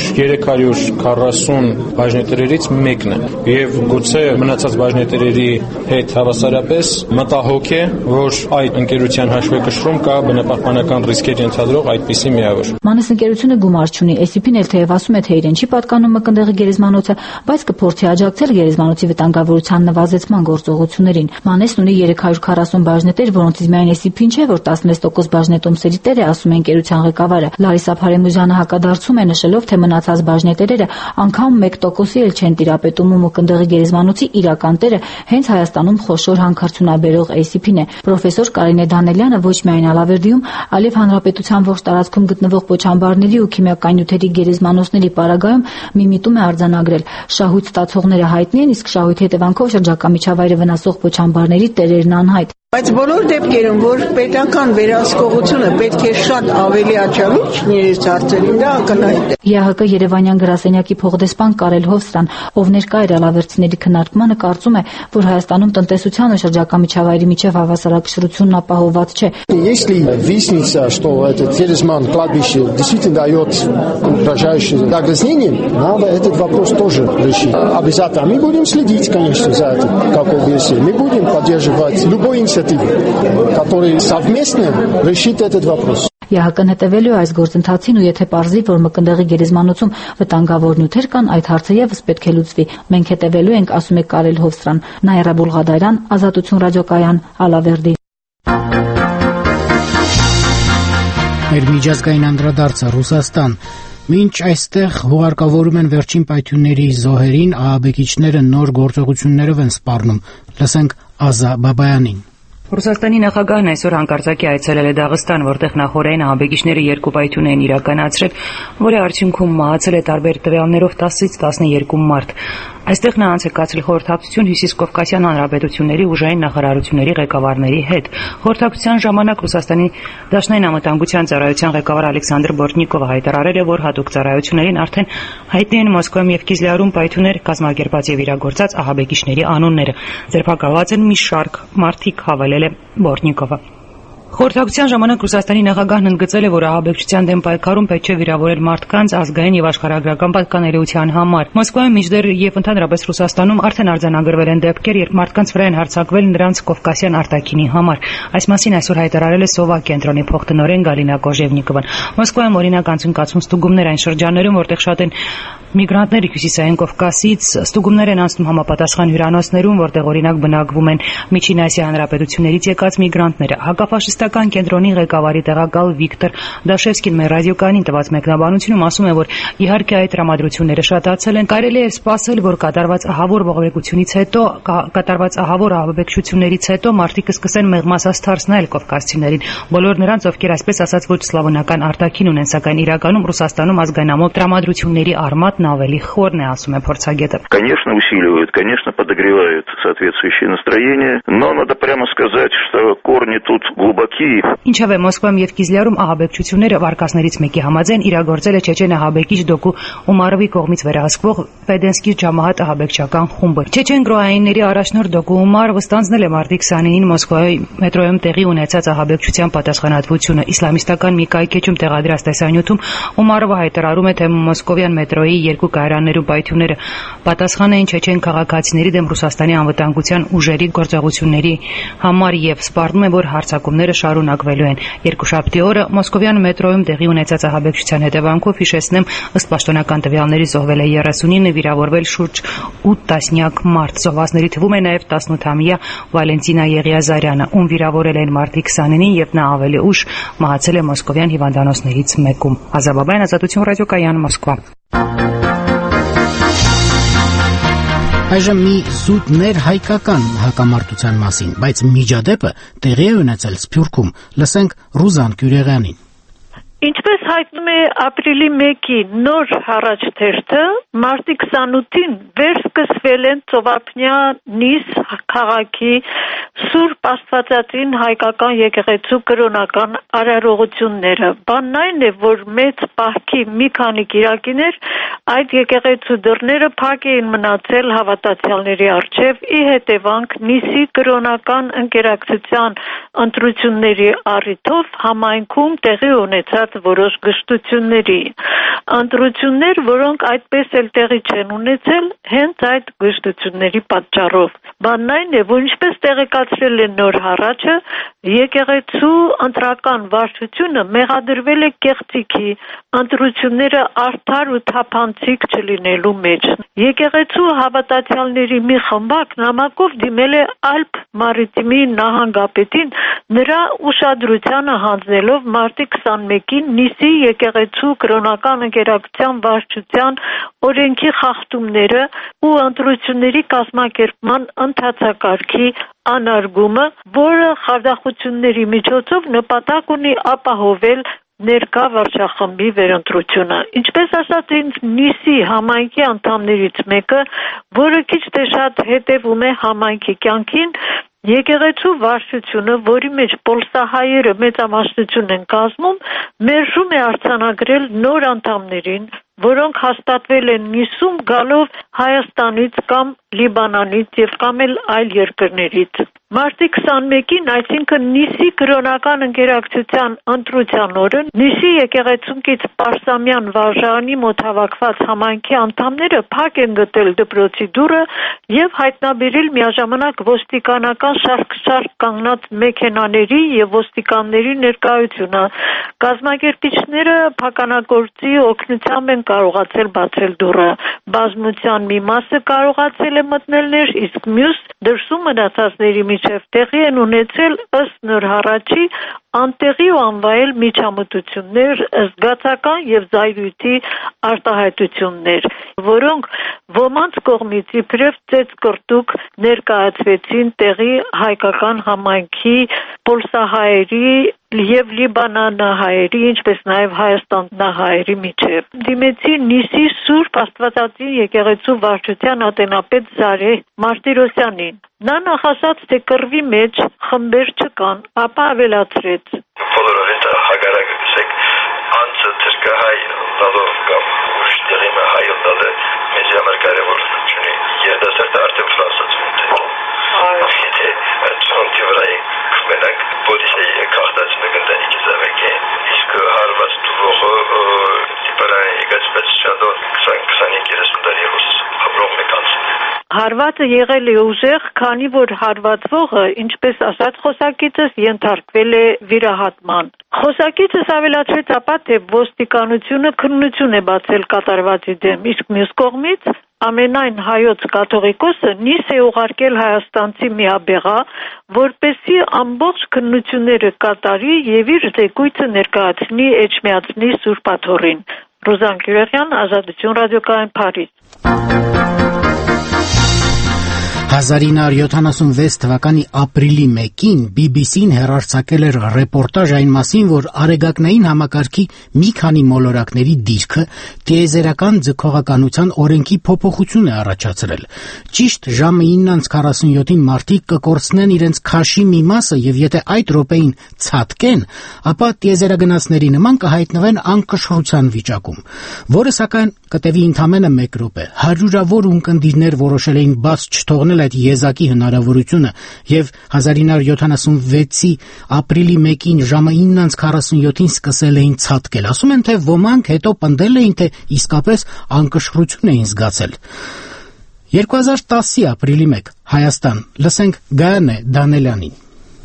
340 բաժնետերերից մեկն է եւ գուցե մնացած բաժնետերերի հետ հավասարապես մտահոգ է, որ այդ ընկերության հաշվեկշռում կա բնապահպանական ռիսկեր ենթադրող այդպիսի միավոր։ Մանես ընկերությունը գումար չունի, ACP-ն էլ թեև ասում է, թե իրեն չի պատկանում Մկնդեղի գերեզմանոցը, բայց կփորձի աջակցել գերեզմանոցի վտանգավորության նվազեցման գործողություններին։ Մանեսն ունի 340 բաժնետեր, որոնցից միայն ACP-ն չէ, որ 16% բաժնետոմսերի տեր է, ասում է ընկերության ղեկավարը։ Լարիսա Փարեմուզյանը հակադարձում է, նշելով, թե մնացած բաժնետերերը անգամ 1%-ի էլ չեն տիրապետում ու Մկնդեղի գերեզմանոցի իրական տերը հենց Հայաստանում խոշոր հանքարդյունաբերող ACP-ն է։ Պրոֆեսոր Կարինե Դանելյանը ոչ միայն Ալավերդիում, այլև հանրապետության ողջ տարածքում գտնվող պոչամբարների ու քիմիական նյութերի գերեզմանոցների պարագայում մի միտում է արձանագրել։ Շահույթ ստացողները հայտնի են, իսկ շահույթի հետևանքով շրջակա միջավայրը վնասող պոչամբարների տերերն անհայտ։ Բայց բոլոր դեպքերում, որ պետական վերահսկողությունը պետք է շատ ավելի աչալուց ներես հարցերին, դա ակնհայտ է։ ԵԱՀԿ Երևանյան գրասենյակի փոխդեսպան Կարել Հովստրան, ով ներկա էր Ալավերցիների քննարկմանը, կարծում է, որ Հայաստանում տնտեսության ու շրջակա միջավայրի միջև հավասարակշռությունն ապահովված չէ։ Если выяснится, что этот герезман кладбище действительно дает угрожающее загрязнение, надо этот вопрос тоже решить. Обязательно мы будем следить, конечно, за этим, какой версией. Мы будем поддерживать любой инициативу, который совместно решит этот вопрос. ԵԱՀԿ-ն հետևելու է այս գործընթացին ու եթե պարզվի, որ Մկնդեղի գերեզմանոցում վտանգավոր նյութեր կան, այդ հարցը եւս պետք է լուծվի։ Մենք հետևելու ենք, ասում է Կարել Հովստրան։ Նաիրա Բուլղադարյան, Ազատություն ռադիոկայան, Ալավերդի։ Մեր միջազգային անդրադարձը Ռուսաստան։ Մինչ այստեղ հուղարկավորում են վերջին պայթյունների զոհերին, ահաբեկիչները նոր գործողություններով են սպառնում։ Լսենք Ազա Բաբայանին։ Ռուսաստանի նախագահն այսօր հանկարծակի այցելել է Դաղստան, որտեղ նախորդային ահաբեկիչները 2 պայթյուն են իրականացրել, որի արդյունքում մահացել է տարբեր տվյալներով 10-ից 12 մարդ։ Այստեղ նա անց է կացրել խորհրդակցություն Հյուսիսկովկասյան հանրապետությունների ուժային նախարարությունների ղեկավարների հետ։ Խորհրդակցության ժամանակ Ռուսաստանի Դաշնային անվտանգության ծառայության ղեկավար Ալեքսանդր Բորտնիկովը հայտարարել է, որ հատուկ ծառայություններին արդեն հայտնի են Մոսկվայում եւ Կիզլյարում պայթյուններ կազմակերպած եւ իրագործած ահաբեկիչների անունները։ Ձերբակալված են մի շարք մարդիկ, հավելել է Բորտնիկովը։ Խորհրդակցության ժամանակ Ռուսաստանի նախագահն ընդգծել է, որ ահաբեկչության դեմ պայքարում պետք է վիրավորել մարդկանց ազգային եւ աշխարհագրական պատկանելիության համար։ Մոսկվայում միջդեռ եւ ընդհանրապես Ռուսաստանում արդեն արձանագրվել են դեպքեր, երբ մարդկանց վրա են հարձակվել նրանց կովկասյան արտաքինի համար։ Այս մասին այսօր հայտարարել է Սովա կենտրոնի փոխտնօրեն Գալինա Կոժևնիկովան։ Մոսկվայում օրինակ անցկացում ստուգումներ այն շրջաններում, որտեղ շատ են միգրանտներ Հյուսիսային Կովկասից, ստուգումներ են անցնում համապատասխան հյուրանոցներում, որտեղ օրինակ բնակվում են Միջին Ասիա հանրապետություններից եկած միգրանտները։ Հակաֆաշիստական կենտրոնի ղեկավարի տեղակալ Վիկտոր Դաշևսկին մեր ռադիոկայանին տված մեկնաբանությունում ասում է, որ իհարկե այդ տրամադրությունները շատացել են, կարելի է սպասել, որ կատարված ահավոր ողբերգությունից հետո, կատարված ահավոր ահաբեկչություններից հետո մարդիկ կսկսեն մեղմասած թարցնել կովկասցիներին։ Բոլոր նրանց, ովքեր այսպես ասած ոչ սլավոնական արտաքին ունեն, սակայն իրականում Ռուսաստանում ազգայնամոլ տրամադրությունների արմատն ավելի խորն է, ասում է փորձագետը։ Конечно, усиливают, конечно, подогревают соответствующее настроение, но надо прямо сказать, что корни тут глубоки. Ինչևէ, Մոսկվայում եւ Կիզլյարում ահաբեկչությունները վարկածներից մեկի համաձայն իրագործել է չեչեն ահաբեկիչ Դոկու Ումարովի կողմից վերահսկվող Ֆեդենսկի ջամահատ ահաբեկչական խումբը։ Չեչեն գրոհայինների առաջնորդ Դոկու Ումարովը ստանձնել է մարտի 29-ին Մոսկվայի մետրոյում տեղի ունեցած ահաբեկչության պատասխանատվությունը։ Իսլամիստական մի կայքեջում տեղադրած տեսանյութում Ումարովը հայտարարում է, թե մոսկովյան մետրոյի 2 կայարաններում պայթյունները պատասխան էին չեչեն քաղաքացիների դեմ Ռուսաստանի անվտանգության ուժերի գործողությունների համար եւ սպառնում է, որ հարձակումները շարունակվելու են։ Երկուշաբթի օրը Մոսկովյան մետրոյում տեղի ունեցած ահաբեկչության հետևանքով, հիշեցնեմ, ըստ պաշտոնական տվյալների զոհվել է 39, վիրավորվել շուրջ 8 տասնյակ մարդ։ Զոհվածների թվում է նաեւ 18-ամյա Վալենտինա Եղիազարյանը, ում վիրավորել են մարտի 29-ին եւ նա ավելի ուշ մահացել է մոսկովյան հիվանդանոցներից մեկում։ Ազաբաբյան, Ազատություն ռադիոկայան, Մոսկվա։ Այժմ մի զուտ ներհայկական հակամարտության մասին, բայց միջադեպը տեղի է ունեցել Սփյուռքում։ Լսենք Ռուզան Կյուրեղյանին։ Ինչպես հայտնում է ապրիլի 1-ի նոր հառաջթերթը, մարտի 28-ին վերսկսվել են Ծովափնյա Նիս քաղաքի Սուրբ Աստվածածին հայկական եկեղեցու կրոնական արարողությունները։ Բանն այն է, որ մեծ պահքի մի քանի կիրակիներ այդ եկեղեցու դռները փակ էին մնացել հավատացյալների առջև ի հետևանք Նիսի կրոնական ընկերակցության ընտրությունների առիթով համայնքում տեղի ունեցած որոշ գժտությունների։ Ընտրություններ, որոնք այդպես էլ տեղի չեն ունեցել հենց այդ գժտությունների պատճառով։ Բանն այն է, որ ինչպես տեղեկացրել է նոր հառաջը, եկեղեցու ընտրական վարչությունը մեղադրվել է կեղծիքի, ընտրությունները արդար ու թափանցիկ չլինելու մեջ։ Եկեղեցու հավատացյալների մի խմբակ նամակով դիմել է Ալպ մարիտիմի նահանգապետին նրա ուշադրությանը հանձնելով մարտի 21-ին Նիսի եկեղեցու կրոնական ընկերակցության վարչության օրենքի խախտումները ու ընտրությունների կազմակերպման ընթացակարգի անարգումը, որը խարդախությունների միջոցով նպատակ ունի ապահովել ներկա վարչախմբի վերընտրությունը։ Ինչպես ասած ինձ Նիսի համայնքի անդամներից մեկը, որը քիչ թե շատ հետևում է համայնքի կյանքին, եկեղեցու վարչությունը, որի մեջ պոլսահայերը մեծամասնություն են կազմում, մերժում է արձանագրել նոր անդամներին, որոնք հաստատվել են Նիսում գալով Հայաստանից կամ Լիբանանից եւ կամ այլ երկրներից։ Մարտի 21-ին, այսինքն Նիսի կրոնական ընկերակցության ընտրության օրը, Նիսի եկեղեցուկից Պարսամյան վարժարանի մոտ հավաքված համայնքի անդամները փակ են գտել դպրոցի դուռը եւ հայտնաբերել միաժամանակ ոստիկանական շարք կանգնած մեքենաների եւ ոստիկանների ներկայությունը։ Կազմակերպիչները փականակործի օգնությամբ են կարողացել բացել դուռը։ Բազմության մի մասը կարողացել է մտնել ներ, իսկ մյուս դրսում մնացածների միջև տեղի են ունեցել ըստ նոր հառաջի անտեղի ու անվայել միջամտություններ, զգացական եւ զայրույթի արտահայտություններ, որոնք ոմանց կողմից իբրև ծեծկրտուկ ներկայացվեցին տեղի հայկական համայնքի պոլսահայերի եւ լիբանանահայերի, ինչպես նաեւ հայաստանահայերի միջև։ Դիմեցի Նիսի Սուրբ Աստվածածին եկեղեցու վարչության ատենապետ Զարե Մարտիրոսյանին։ Նա նախասաց, թե կռվի մեջ խմբեր չկան, ապա ավելացրեց. Բոլորովին հագարակը գսեք, անցը թրկահայ լալով կամ ուշտեղիմը հայոտնալը մեզ համար կարևոր չունի։ Երդասարդը արդեն ֆլասացվում թե։ Եթե ծոնտի վրայի կմենակ պոլիսեի կաղտացումը գնդանիքի զավեք է, իսկ հարված դուվողը դիպարանի եկած պետսչադոն 20-25 տարի հուս հբրող մեկանց։ Հարվածը եղել է ուժեղ, քանի որ հարվածվողը, ինչպես ասաց խոսակիցս, ենթարկվել է վիրահատման։ Խոսակիցս ավելացրեց ապա, թե ոստիկանությունը քննություն է բացել կատարվածի դեմ, իսկ մյուս կողմից ամենայն հայոց կաթողիկոսը նիս է ուղարկել հայաստանցի միաբեղա, որպեսզի ամբողջ քննությունները կատարի եւ իր զեկույցը ներկայացնի Էջմիածնի Սուրբ Աթոռին։ Ռուզան Գյուրեղյան, Ազատություն ռադիոկայան, Փարիզ։ 1976 թվականի ապրիլի 1-ին BBC-ն հեռարձակել էր ռեպորտաժ այն մասին, որ արեգակնային համակարգի մի քանի մոլորակների դիրքը տիեզերական ձգողականության օրենքի փոփոխություն է առաջացրել։ Ճիշտ ժամը 9:47-ին մարդիկ կկորցնեն իրենց քաշի մի մասը եւ եթե այդ րոպեին ցատկեն, ապա տիեզերագնացների նման կհայտնվեն անկշռության վիճակում, որը սակայն կտևի ընդամենը 1 րոպե։ Հարյուրավոր ունկնդիրներ որոշել էին բաց չթողնել այդ եզակի հնարավորությունը եւ 1976-ի ապրիլի 1-ին ժամը 9:47-ին սկսել էին ցատկել։ Ասում են, թե ոմանք հետո պնդել էին, թե իսկապես անկշռություն էին զգացել։ 2010-ի ապրիլի 1 Հայաստան, լսենք Գայանե Դանելյանին։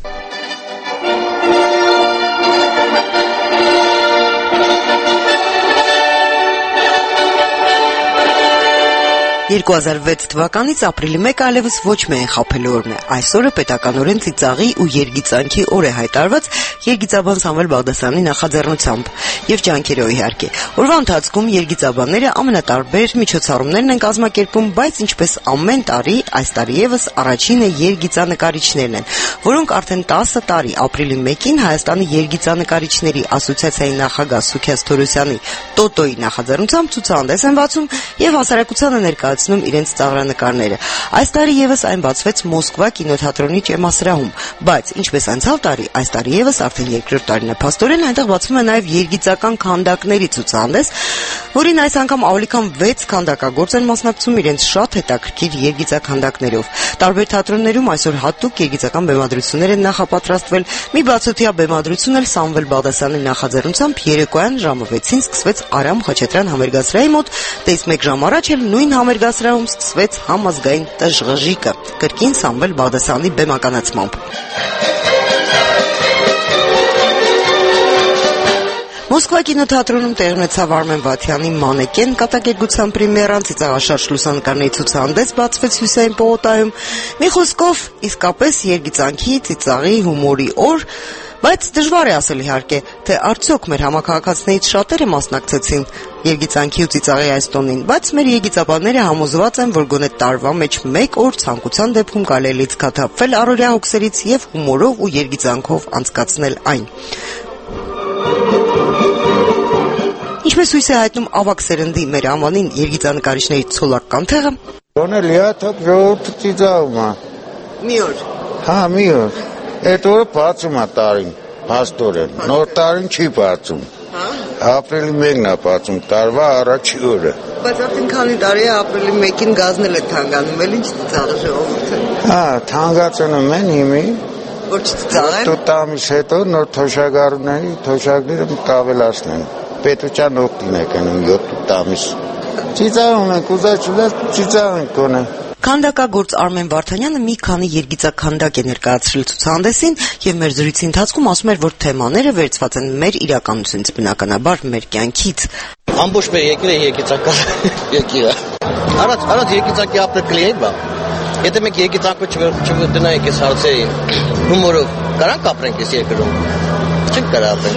2006 թվականից ապրիլի 1-ը այլևս ոչ միայն խաբելու օրն է, այսօրը պետականորեն ծիծաղի ու երգիծանքի օր է հայտարարված երգիծաբան Սամվել Բաղդասարյանի նախաձեռնությամբ եւ ջանքերով իհարկե։ Օրվա ընթացքում երգիծաբանները ամենատարբեր միջոցառումներն են կազմակերպում, բայց ինչպես ամեն տարի, այս տարի եւս առաջինը երգիծանկարիչներն են, որոնք արդեն 10 տարի ապրիլի 1-ին Հայաստանի երգիծանկարիչների ասոցիացիայի նախագահ Սուքիաս Թորոսյանի Տոտոյի նախաձեռնությամբ ցուցահանդես են բացում եւ հասարակությանը ներկայացնում իրենց ծաղրանկարները։ Այս տարի եւս այն բացվեց Մոսկվա կինոթատրոնի ճեմասրահում, բայց ինչպես անցյալ տարի, այս տարի եւս արդեն երկրորդ տարին է փաստորեն այնտեղ բացվում է նաեւ երգիծական քանդակների ցուցահանդես, որին այս անգամ ավելի քան 6 քանդակագործ են մասնակցում իրենց շատ հետաքրքիր երգիծաքանդակներով։ Տարբեր թատրոններում այսօր հատուկ երգիծական բեմադրություններ են նախապատրաստվել։ Մի բացօթյա բեմադրություն էլ Սամվել Բաղդասարյանի նախաձեռնությամբ երեկոյան ժամը 6-ին սկսվեց Արամ Խաչատրյան համերգասրահի մոտ, դες 1 ժամ առաջ էլ նույն համերգասրահում սկսվեց համազգային տժղժիկը, կրկին Սամվել Բաղդասարյանի բեմականացմամբ։ Մոսկվա կինոթատրոնում տեղի ունեցավ Արմեն Վաթյանի Մանեկեն կատակերգության պրեմիերան, ծիծաղաշարժ լուսանկարների ցուցահանդես բացվեց Հյուսային պողոտայում։ Մի խոսքով, իսկապես երգիծանքի, ծիծաղի, հումորի օր, բայց դժվար է ասել իհարկե, թե արդյոք մեր համակարգացներից շատերը մասնակցեցին երգիծանքի ու ծիծաղի այս տոնին, բայց մեր երգիծաբանները համոզված են, որ գոնե տարվա մեջ 1 օր ցանկության դեպքում կարելի է լիցքաթափվել առօրյա հոգսերից եւ հումորով ու երգիծանքով անցկացնել այն։ Ինչպես հույս է հայտնում ավագ սերնդի մեր անվանին երգիծանկարիչների ցոլական թեղը, գոնե լիաթոք ժողովուրդը ծիծաղում է։ Մի օր։ Հա, մի օր։ Այդ օրը բացում է տարին, փաստորեն։ Նոր տարին չի բացում։ Ապրիլի 1-ն է բացում, տարվա առաջի օրը։ Բայց արդեն քանի տարի է ապրիլի 1-ին գազնել է թանգանում, էլ ինչ ծիծաղը ժողովուրդը։ Հա, թանգացնում են հիմի։ Որ չծիծաղեն։ 8 ամիս հետո նոր թոշակները կավելացնեն։ Պետության օգտին է կնում 7 ամիս։ Ծիծաղում ենք, ուզած ծիծաղենք գոնե։ Քանդակագործ Արմեն Վարդանյանը մի քանի երգիծաքանդակ է ներկայացրել ցուցահանդեսին եւ մեր զրույցի ընթացքում ասում էր, որ թեմաները վերցված են մեր իրականությունից, բնականաբար մեր կյանքից։ Ամբողջ մեր երկիրը երգիծական երկիր է։ Առանց երգիծակի ապրել կլինի, բա։ Եթե մենք երգիծանքով չդնայինք այս հարցերին հումորով, կարանք ապրենք այս երկրում։ Չենք կարող ապրել։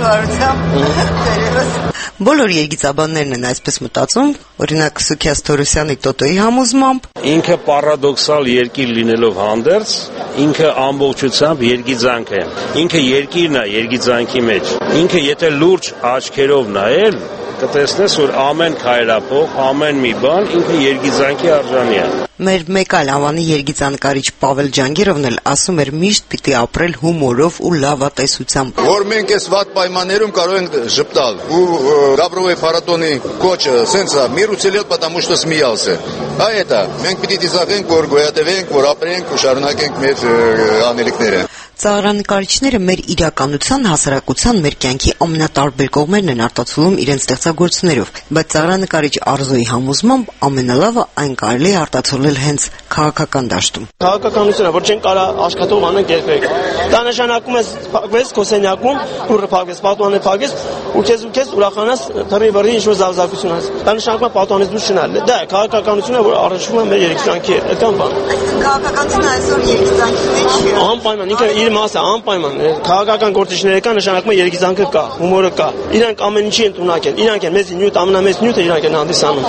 Բոլոր երգիծաբաններն են այսպես մտածում, օրինակ Սուքիաս Թորոսյանի Տոտոյի համոզմամբ ինքը պարադոքսալ երկիր լինելով հանդերձ, ինքը ամբողջությամբ երգիծանք է։ Ինքը երկիրն է երգիծանքի մեջ։ Ինքը եթե լուրջ աչքերով նայել, կտեսնես, որ ամեն քայլափող, ամեն մի բան ինքը երգիծանքի արժանի է։ Մեր մեկ այլ Հավանի երգիծանկարիչ Պավել Ջանգիրովն էլ ասում էր միշտ պիտի ապրել հումորով ու լավատեսությամբ։ Որ մենք այս վատ պայմաններում կարող ենք ժպտալ ու Գաբրովի փառատոնի կոչը սենց է «Мир уцелел, потому что смеялся». Այդ է, մենք պիտի դիզակենք, որ գոյատևենք, որ ապրենք ու շարունակենք մեր անելիքները։ Ծաղրանկարիչները մեր իրականության, հասարակության, մեր կյանքի ամենատարբեր կողմերն են արտացոլում իրենց ստեղծագործություններով, բայց ծաղրանկարիչ Արզոյի համոզմամբ ամենալավը այն կարելի է արտացոլել հենց քաղաքական դաշտում։ Քաղաքականությունը, որ չեն կարող աշխատող անենք երբեք։ Դա նշանակում է փակվես քո սենյակում, դուրը փակվես, պատուանը փակես, ու քեզ ուրախանաս թռի վրի ինչ-որ զավզակություն ես։ Դա նշանակում է պատուանից դուրս չնալ։ Դա է քաղաքականությունը, որ առնչվում է մեր երգիծանքի հետ, այդքան բան։ Քաղաքականությունը այսօր երգիծանքի մեջ է։ Անպայման ինքը իր մասը անպայման քաղաքական գործիչները կա, նշանակում է երգիծանքը կա, հումորը կա։ Իրանք ամեն ինչի են տունակ են։ Իրանք են մեզի նյութ, ամենամեծ նյութը իրանք են հանդիսանում։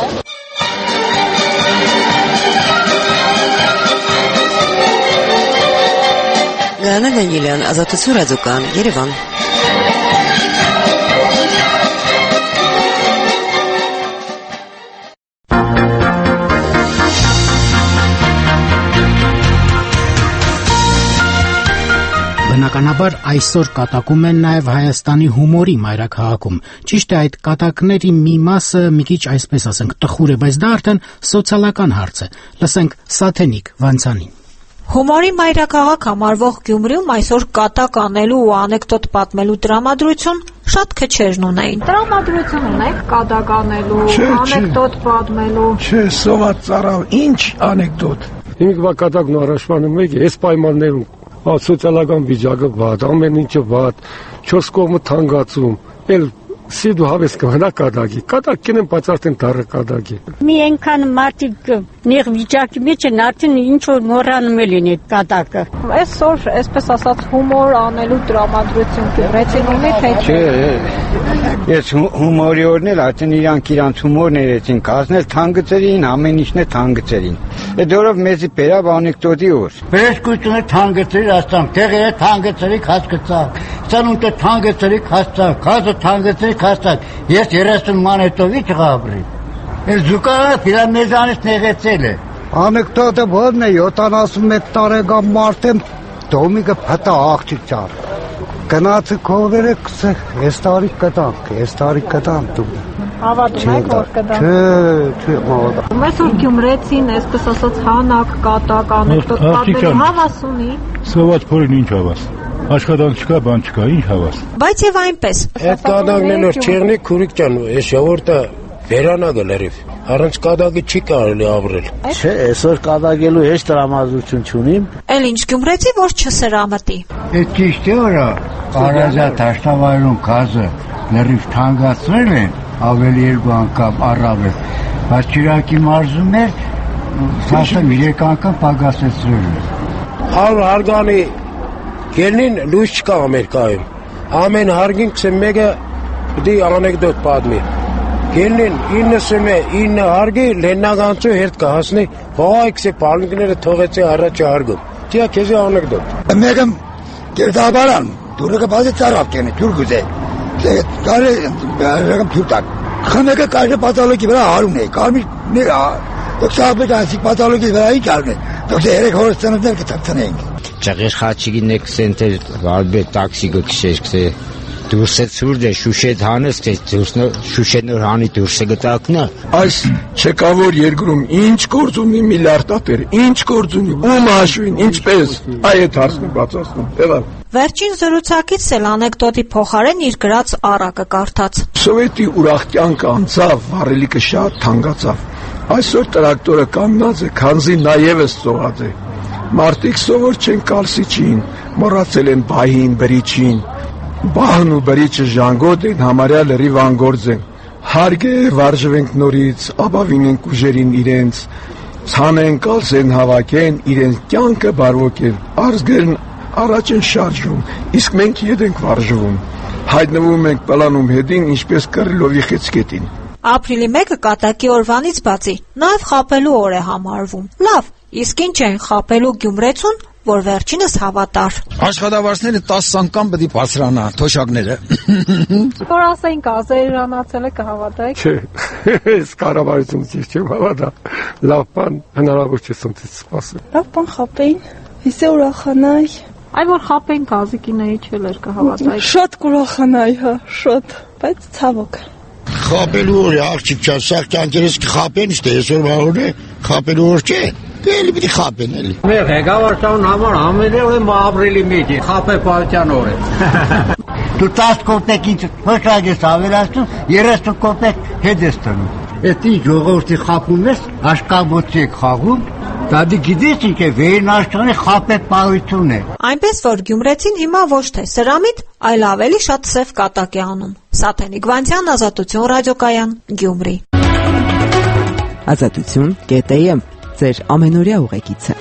Լիանա Դանիելյան, Ազատություն ռադիոկան, Երևան։ Բնականաբար այսօր կատակում են նաև Հայաստանի հումորի մայրաքաղաքում։ Ճիշտ է, այդ կատակների մի մասը մի քիչ այսպես ասենք տխուր է, բայց դա արդեն սոցիալական հարց է։ Լսենք Սաթենիկ Վանցյանին։ Հումորի մայրաքաղաք համարվող Գյումրիում այսօր կատակ անելու ու անեկդոտ պատմելու տրամադրություն շատ քչերն ունեին։ Տրամադրություն ունեք կատակ անելու, անեկդոտ պատմելու։ Չէ, սոված ծառավ, ինչ անեկդոտ։ Հիմա կատակն առաջանում եք, այս պայմաններում սոցիալական վիճակը վատ, ամեն ինչը վատ, 4 կողմը թանկացում, էլ սիդու հավես կմնա կատակի, կատակ կենեմ բայց արդեն դառը կատակի։ Մի այնքան մարդիկ նեղ վիճակի մեջ են, արդեն ինչ-որ մոռանում է լինի կատակը։ Այսօր, այսպես ասած, հումոր անելու տրամադրություն Գյումրեցին ունի, թե չէ։ Ես հումորի օրն էլ արդեն իրանք հումորն երեցին կազմել թանգծերին, ամեն ինչն է թանգծերին։ Այդ օրով մեզի բերավ անեկդոտի օր։ Բերեսկությունը թանգծերի աստամ, տեղերը թանգծերի հասկացավ, ծանունտը թանգծերի հասկացավ, կազը թանգծերի հասկացավ, ես 30 ման հետով ի չղա ապրի։ Ես զուկարանը պիրամեզանից նեղեցել է։ Անեկդոտը ո՞րն է, 71 տարեկան մարդ եմ, դոմիկը փտա աղջիկ ճար։ Գնացը քովերը կսեք, ես տարի կտանք դու։ Հավատում եք, որ կտանք։ Չէ, հավատում։ Այսօր Գյումրեցին, այսպես ասած, հանակ, կատակ, անեկդոտ պատմելու հավաս ունի։ Սոված փորին ինչ հավաս։ Աշխատանք չկա, բան չկա, ինչ հավաս։ Բայց եւ այնպես։ Այդ կատակն էլ որ չեղնի քուրիկ ջան, այս ժողովուրդը վերանագը լրիվ։ Առանց կատակի չի կարելի ապրել։ Չէ, այսօր կատակելու հեշտ տրամադրություն չունիմ։ Էլ ինչ Գյումրեցի, որ չսրամտի։ Այդ ճիշտ է, որ Արազա Դաշտավայրում գազը լրիվ թանկացրել են, ավելի 2 անգամ առավել, բայց Շիրակի մարզում էր 13 անգամ պակասեցրել են։ Հարգանի գելնին լույս չկա Ամերիկայում։ Ամեն հարգին 21-ը դի անեկդոտ պատմի։ Գելնին 99 հարգի լեննագանցու հերթ կհասնի, ողայքսի պալնիկները թողեցի առաջի հարգում։ Դիա քեզի անեկդոտ։ Մեկը կերտաբարան, դուրը բազի ծարավ կենի, թուրգուզե։ Կարե թուրտակ։ Խմեկը կարե պաթոլոգի վրա հարուն է, կարմիր դոքսաբետ անսիկ պաթոլոգի վրա ինչ արուն է, դոքսը երեք հորս ծննդներ կթրտնենք։ Ճաղեր խաչիգին եք սենտեր վարբե տաքսի գքշեր կսե դուրսը ցուրդ է շուշետ հանես թե շուշենոր հանի դուրսը գտակնա այս չեկավոր երկրում ինչ գործ ունի միլիարդատեր ինչ գործ ունի ում հաշվին ինչպես այդ հարցն բացասնում եղավ Վերջին զրուցակից էլ անեկդոտի փոխարեն իր գրած առակը կարդաց Սովետի ուրախ կյանքը անցավ վառելիքը շատ թանկացավ այսօր տրակտորը կանգնած է քանզի նաևս ծողած է մարդիկ սովոր չեն կալսիչին մոռացել են բահին բրիչին Բահն ու բրիչը ժանգոտ են, համարյա լրիվ անգործ են, հարգ է վարժվենք նորից, ապավինենք ուժերին իրենց, ցանեն կալսեն հավաքեն, իրենց կյանքը բարվոք են, արզգերն առաջ են շարժվում, իսկ մենք ետ ենք վարժվում, հայտնվում ենք պլանում հետին, ինչպես կռիլովի խեցկետին։ Ապրիլի 1-ը կատակի օրվանից բացի նաև խաբելու օր է համարվում։ Լավ, իսկ ինչ են խաբելու գյումրեցուն, որ վերջինս հավատար։ Աշխատավարձները 10 անգամ պետք է բարձրանա, թոշակները։ Որ ասենք ազերիրանացել է կհավատայիք։ Չէ, ես կառավարություն չեմ հավատա։ Լավ բան հնարավոր չէ սնտից սպասել։ Լավ բան խաբեին, իսե ուրախանայ։ Այ որ խաբեին կազիկինայի չելեր կհավատայիք։ Շատ կուրախանայ, հա, շատ, բայց ցավոք։ Խաբելու օր է, աղջիկ չան, սաղ կյանքերս կխաբեն, իստե այսօր վաղոր է, խաբելու օր չէ, էլի պիտի խաբեն էլի։ Մեր ղեկավարության համար ամենևին ապրիլի 1-ը խաբե պահության օր է։ Դու 10 կոպեկ ինձ հոշակ ես ավելացնում, 30 կոպեկ հետ ես տնում։ Էդի ժողովրդի խաբում ես, աշկաբոցի եք խաղում, դադի գիտես ինչ է, վերին աշխանի խաբե պահություն է։ Այնպես որ գյումրեցին հիմա ոչ թե սրամիտ, այլ ավելի շատ սև կատակ է անում։ Սաթենիկ Վանցյան, Ազատություն ռադիոկայան, Գյումրի։ Ազատություն.am ձեր ամենօրյա ուղեկիցը։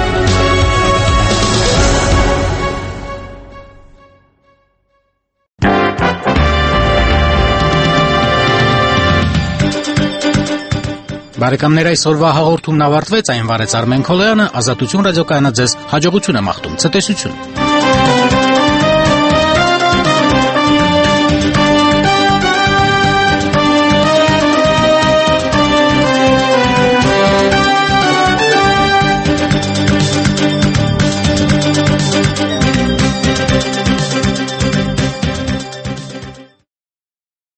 Բարեկամներ, այսօրվա հաղորդումն ավարտվեց, այն վարեց Արմեն Քոլոյանը, Ազատություն ռադիոկայանը ձեզ հաջողություն է մաղթում, ցտեսություն։